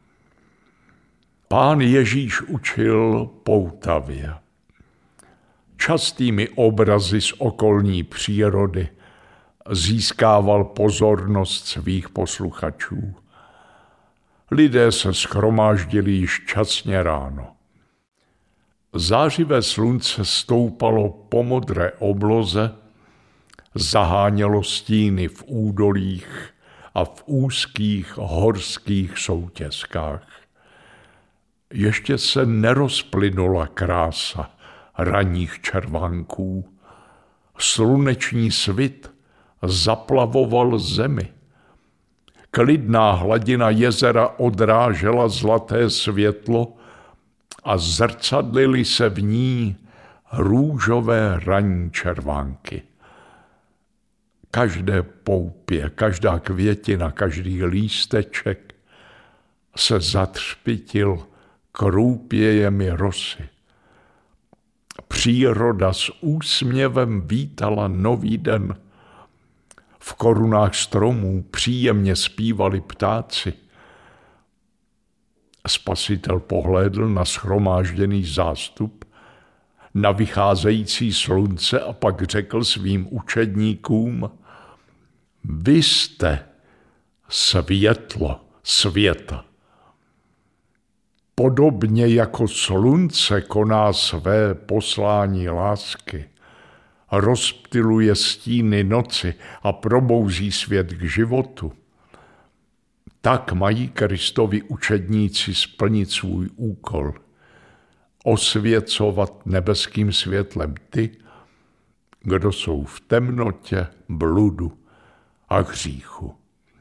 Pán Ježíš učil poutavě. Častými obrazy z okolní přírody získával pozornost svých posluchačů. Lidé se shromáždili již časně ráno. Zářivé slunce stoupalo po modré obloze, zahánělo stíny v údolích a v úzkých horských soutězkách. Ještě se nerozplynula krása ranních červánků. Sluneční svit zaplavoval zemi. Klidná hladina jezera odrážela zlaté světlo a zrcadlily se v ní růžové ranní červánky. Každé poupě, každá květina, každý lísteček se zatřpitil krůpějemi rosy. Příroda s úsměvem vítala nový den. V korunách stromů příjemně zpívali ptáci. Spasitel pohlédl na shromážděný zástup, na vycházející slunce a pak řekl svým učedníkům: Vy jste světlo světa. Podobně jako slunce koná své poslání lásky, rozptyluje stíny noci a probouzí svět k životu, tak mají Kristovi učedníci splnit svůj úkol, osvěcovat nebeským světlem ty, kdo jsou v temnotě, bludu a hříchu.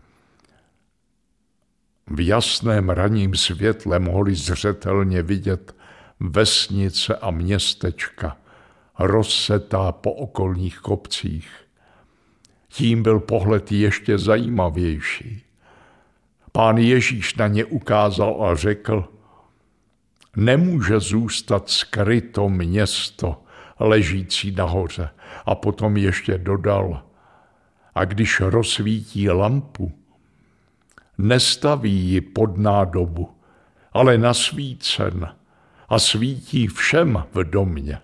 V jasném ranním světle mohli zřetelně vidět vesnice a městečka, rozsetá po okolních kopcích. Tím byl pohled ještě zajímavější. Pán Ježíš na ně ukázal a řekl: nemůže zůstat skryto město ležící nahoře. A potom ještě dodal: a když rozsvítí lampu, nestaví ji pod nádobu, ale nasvícen a svítí všem v domě.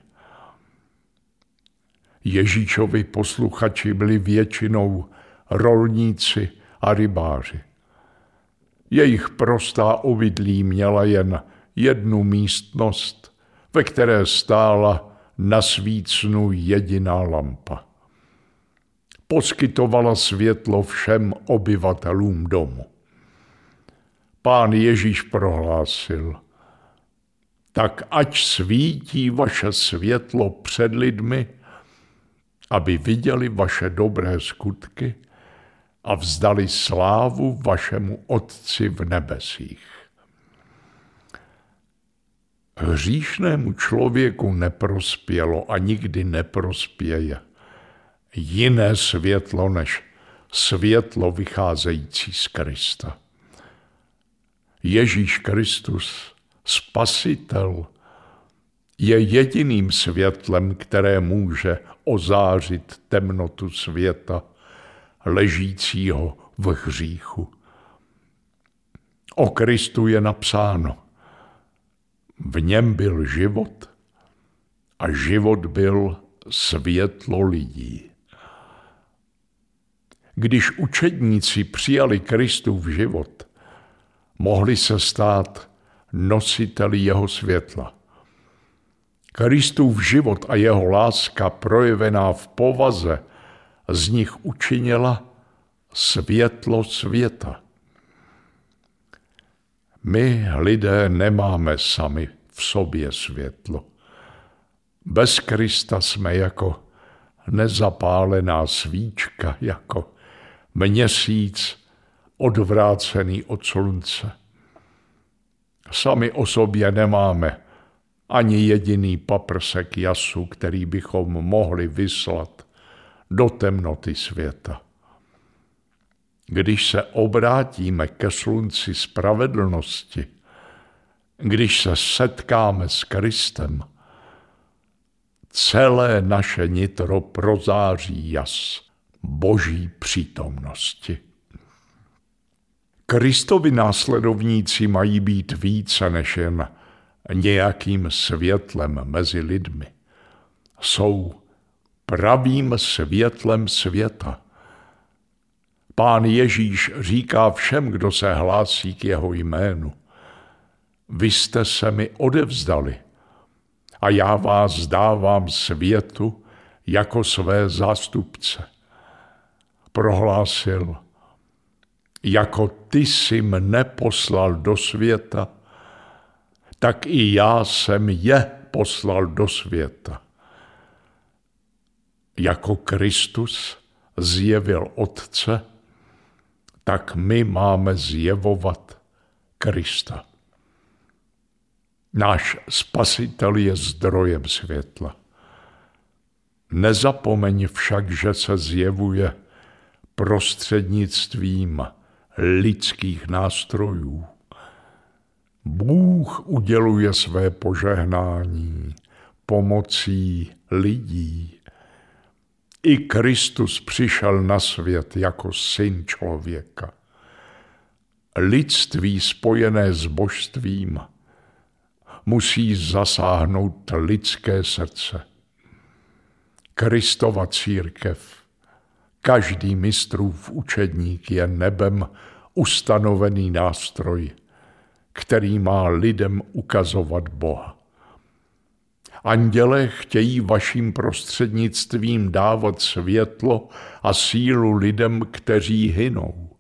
Ježíšovi posluchači byli většinou rolníci a rybáři. Jejich prostá obydlí měla jen jednu místnost, ve které stála na svícnu jediná lampa. Poskytovala světlo všem obyvatelům domu. Pán Ježíš prohlásil: tak ať svítí vaše světlo před lidmi, aby viděli vaše dobré skutky a vzdali slávu vašemu Otci v nebesích. Hříšnému člověku neprospělo a nikdy neprospěje jiné světlo než světlo vycházející z Krista. Ježíš Kristus, Spasitel, je jediným světlem, které může ozářit temnotu světa, ležícího v hříchu. O Kristu je napsáno: v něm byl život a život byl světlo lidí. Když učedníci přijali Kristův život, mohli se stát nositeli jeho světla. Kristův život a jeho láska projevená v povaze z nich učinila světlo světa. My, lidé, nemáme sami v sobě světlo. Bez Krista jsme jako nezapálená svíčka, jako měsíc odvrácený od slunce. Sami o sobě nemáme ani jediný paprsek jasu, který bychom mohli vyslat do temnoty světa. Když se obrátíme ke slunci spravedlnosti, když se setkáme s Kristem, celé naše nitro prozáří jas Boží přítomnosti. Kristovi následovníci mají být více než jen nějakým světlem mezi lidmi. Jsou pravým světlem světa. Pán Ježíš říká všem, kdo se hlásí k jeho jménu: vy jste se mi odevzdali a já vás dávám světu jako své zástupce. Prohlásil: jako ty jsi mne poslal do světa, tak i já jsem je poslal do světa. Jako Kristus zjevil Otce, tak my máme zjevovat Krista. Náš Spasitel je zdrojem světla. Nezapomeň však, že se zjevuje prostřednictvím lidských nástrojů. Bůh uděluje své požehnání pomocí lidí. I Kristus přišel na svět jako syn člověka. Lidství spojené s božstvím musí zasáhnout lidské srdce. Kristova církev, každý mistrův učedník, je nebem ustanovený nástroj, který má lidem ukazovat Boha. Andělé chtějí vaším prostřednictvím dávat světlo a sílu lidem, kteří hynou.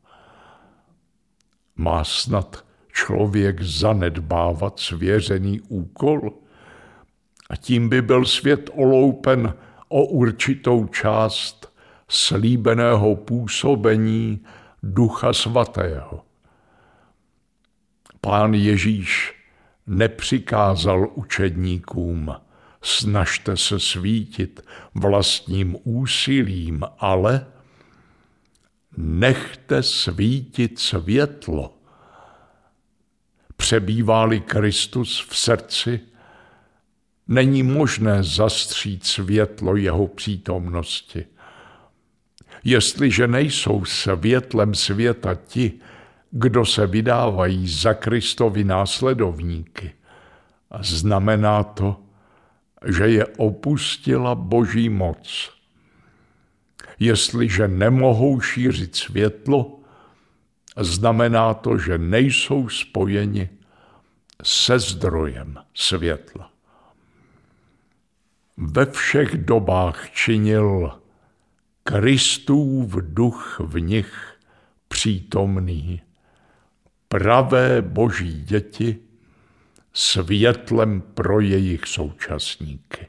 Má snad člověk zanedbávat svěřený úkol? A tím by byl svět oloupen o určitou část slíbeného působení Ducha Svatého. Pán Ježíš nepřikázal učedníkům: snažte se svítit vlastním úsilím, ale nechte svítit světlo. Přebývá-li Kristus v srdci, není možné zastřít světlo jeho přítomnosti. Jestliže nejsou světlem světa ti, kdo se vydávají za Kristovi následovníky, znamená to, že je opustila Boží moc. Jestliže nemohou šířit světlo, znamená to, že nejsou spojeni se zdrojem světla. Ve všech dobách činil Kristův duch v nich přítomný, pravé Boží děti, světlem pro jejich současníky.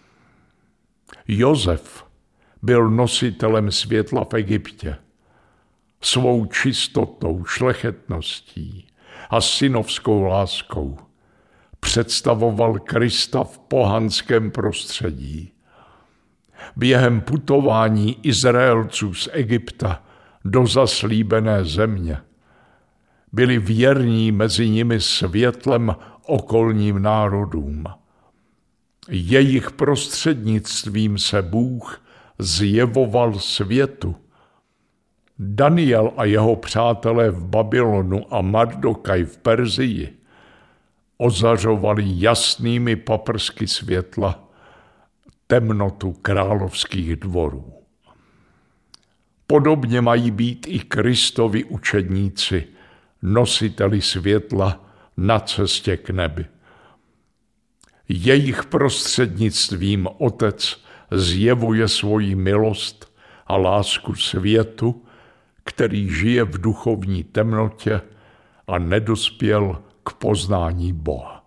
Josef byl nositelem světla v Egyptě. Svou čistotou, šlechetností a synovskou láskou představoval Krista v pohanském prostředí. Během putování Izraelců z Egypta do zaslíbené země byli věrní mezi nimi světlem okolním národům. Jejich prostřednictvím se Bůh zjevoval světu. Daniel a jeho přátelé v Babylonu a Mardokaj v Perzii ozařovali jasnými paprsky světla temnotu královských dvorů. Podobně mají být i Kristovi učedníci nositeli světla na cestě k nebi. Jejich prostřednictvím Otec zjevuje svoji milost a lásku světu, který žije v duchovní temnotě a nedospěl k poznání Boha.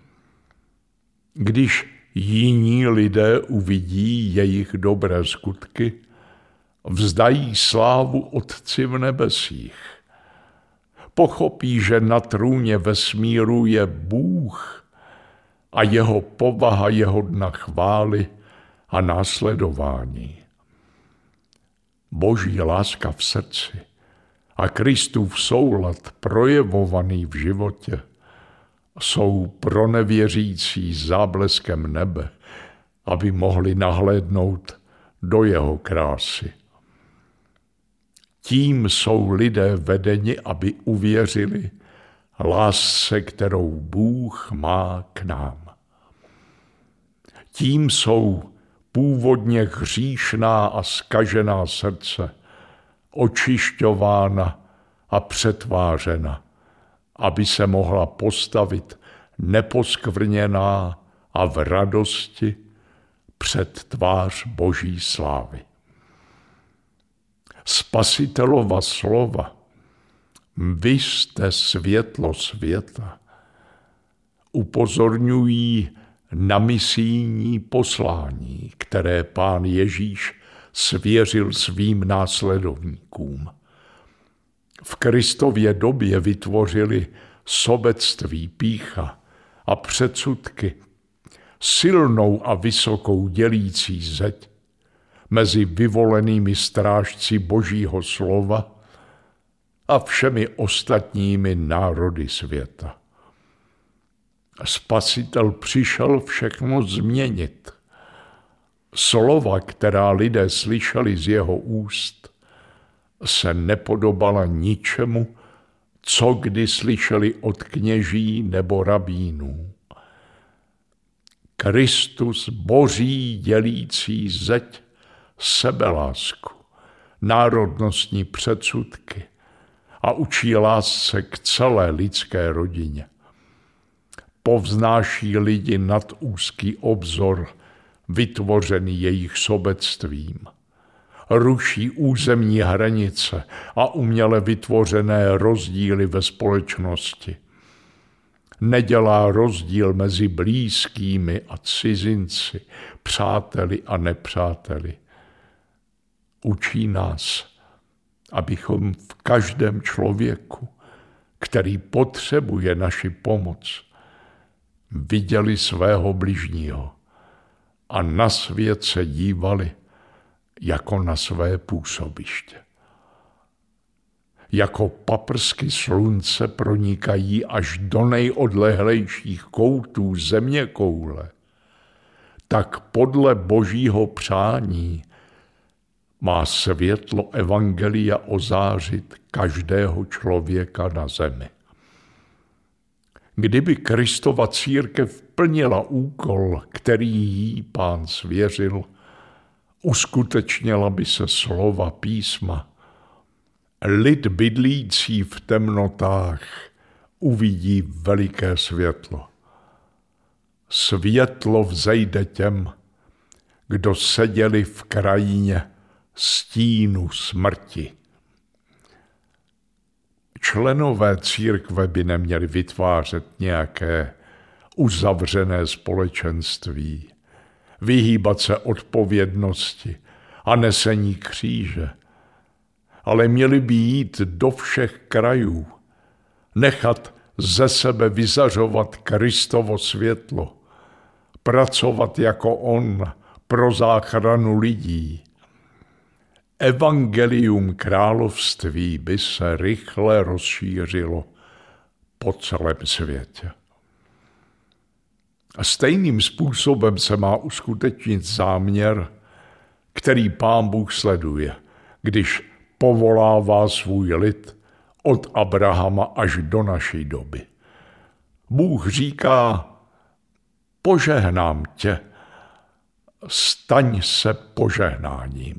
Když jiní lidé uvidí jejich dobré skutky, vzdají slávu Otci v nebesích. Pochopí, že na trůně vesmíru je Bůh a jeho povaha je hodna chvály a následování. Boží láska v srdci a Kristův soulad projevovaný v životě jsou pro nevěřící zábleskem nebe, aby mohli nahlédnout do jeho krásy. Tím jsou lidé vedeni, aby uvěřili lásce, kterou Bůh má k nám. Tím jsou původně hříšná a zkažená srdce očišťována a přetvářena, aby se mohla postavit neposkvrněná a v radosti před tvář Boží slávy. Spasitelova slova, vy jste světlo světa, upozorňují na misijní poslání, které Pán Ježíš svěřil svým následovníkům. V Kristově době vytvořili sobectví, pýcha a předsudky, silnou a vysokou dělící zeď mezi vyvolenými strážci Božího slova a všemi ostatními národy světa. Spasitel přišel všechno změnit. Slova, která lidé slyšeli z jeho úst, se nepodobala ničemu, co kdy slyšeli od kněží nebo rabínů. Kristus boří dělící zeď sebelásku, národnostní předsudky a učí lásce k celé lidské rodině. Povznáší lidi nad úzký obzor, vytvořený jejich sobectvím. Ruší územní hranice a uměle vytvořené rozdíly ve společnosti. Nedělá rozdíl mezi blízkými a cizinci, přáteli a nepřáteli. Učí nás, abychom v každém člověku, který potřebuje naši pomoc, viděli svého bližního a na svět se dívali jako na své působiště. jako paprsky slunce pronikají až do nejodlehlejších koutů zeměkoule, tak podle Božího přání má světlo evangelia ozářit každého člověka na zemi. Kdyby Kristova církev plnila úkol, který jí Pán svěřil, uskutečnila by se slova písma. Lid bydlící v temnotách uvidí veliké světlo. Světlo vzejde těm, kdo seděli v krajině stínu smrti. Členové církve by neměli vytvářet nějaké uzavřené společenství, vyhýbat se odpovědnosti a nesení kříže, ale měli by jít do všech krajů, nechat ze sebe vyzařovat Kristovo světlo, pracovat jako on pro záchranu lidí. Evangelium království by se rychle rozšířilo po celém světě. A stejným způsobem se má uskutečnit záměr, který Pán Bůh sleduje, když povolává svůj lid od Abrahama až do naší doby. Bůh říká, požehnám tě, staň se požehnáním.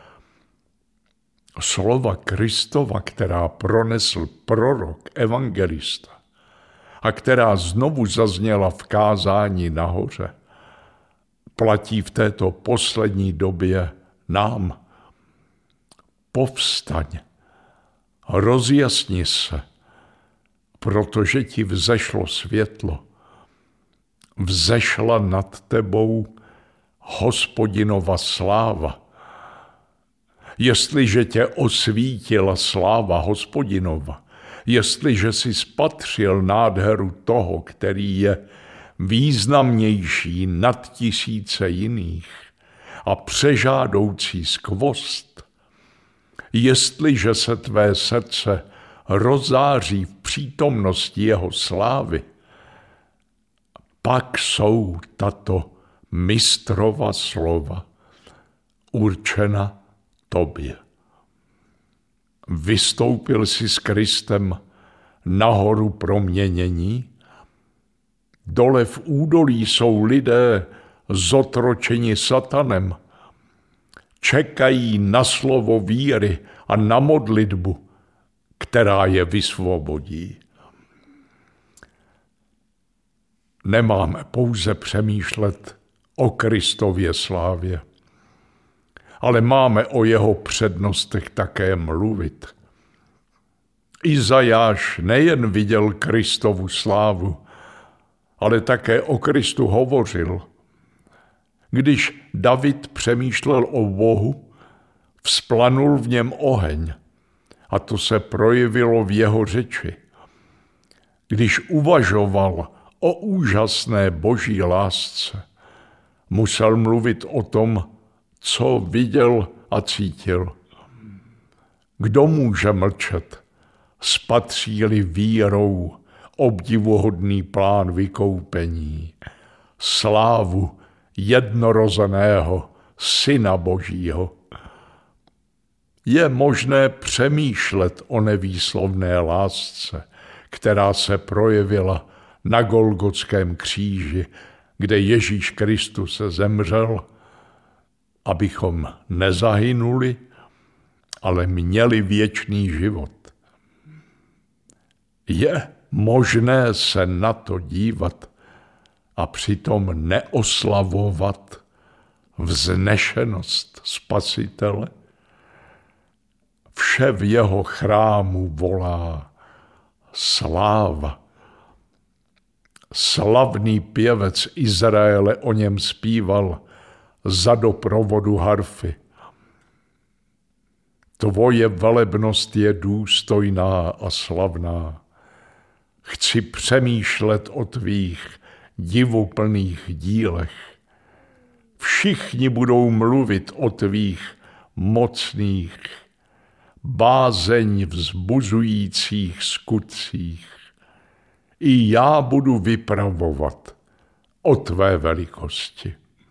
Slova Kristova, která pronesl prorok, evangelista a která znovu zazněla v kázání nahoře, platí v této poslední době nám. Povstaň, rozjasni se, protože ti vzešlo světlo. Vzešla nad tebou Hospodinova sláva. Jestliže tě osvítila sláva Hospodinova, jestliže jsi spatřil nádheru toho, který je významnější nad tisíce jiných a přežádoucí skvost, jestliže se tvé srdce rozáří v přítomnosti jeho slávy, pak jsou tato mistrova slova určena tobě. Vystoupil jsi s Kristem nahoru proměnění, dole v údolí jsou lidé zotročeni satanem, čekají na slovo víry a na modlitbu, která je vysvobodí. Nemáme pouze přemýšlet o Kristově slávě, ale máme o jeho přednostech také mluvit. Izajáš nejen viděl Kristovu slávu, ale také o Kristu hovořil. Když David přemýšlel o Bohu, vzplanul v něm oheň a to se projevilo v jeho řeči. Když uvažoval o úžasné boží lásce, musel mluvit o tom, co viděl a cítil. Kdo může mlčet, spatří-li vírou obdivuhodný plán vykoupení, slávu jednorozeného Syna Božího. Je možné přemýšlet o nevýslovné lásce, která se projevila na Golgotském kříži, kde Ježíš Kristus zemřel, abychom nezahynuli, ale měli věčný život. Je možné se na to dívat a přitom neoslavovat vznešenost Spasitele? Vše v jeho chrámu volá sláva. Slavný pěvec Izraele o něm zpíval za doprovodu harfy. Tvoje velebnost je důstojná a slavná. Chci přemýšlet o tvých divuplných dílech. Všichni budou mluvit o tvých mocných, bázeň vzbuzujících skutcích. I já budu vypravovat o tvé velikosti.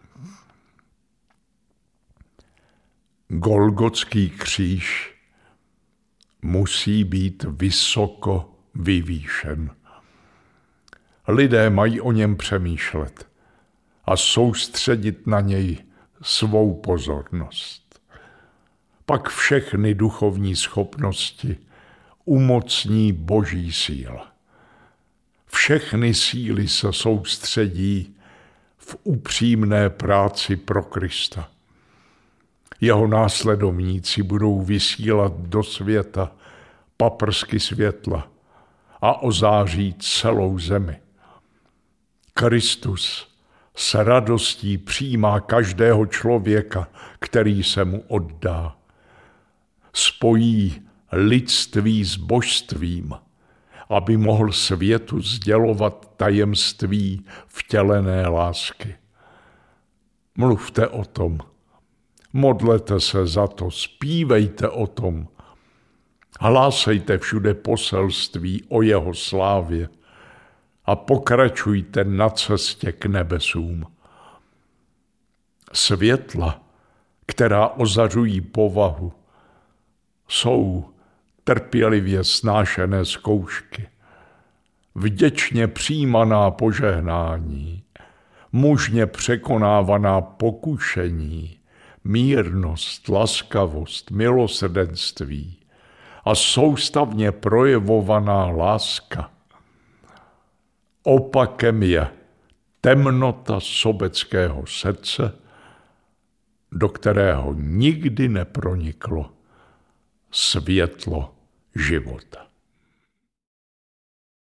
Golgotský kříž musí být vysoko vyvýšen. Lidé mají o něm přemýšlet a soustředit na něj svou pozornost. Pak všechny duchovní schopnosti umocní Boží síla. Všechny síly se soustředí v upřímné práci pro Krista. Jeho následovníci budou vysílat do světa paprsky světla a ozáří celou zemi. Kristus s radostí přijímá každého člověka, který se mu oddá. Spojí lidství s božstvím, aby mohl světu sdělovat tajemství vtělené lásky. Mluvte o tom, modlete se za to, zpívejte o tom, hlásejte všude poselství o jeho slávě a pokračujte na cestě k nebesům. Světla, která ozařují povahu, jsou trpělivě snášené zkoušky, vděčně přijímaná požehnání, mužně překonávaná pokušení, mírnost, laskavost, milosrdenství a soustavně projevovaná láska. Opakem je temnota sobeckého srdce, do kterého nikdy neproniklo světlo života.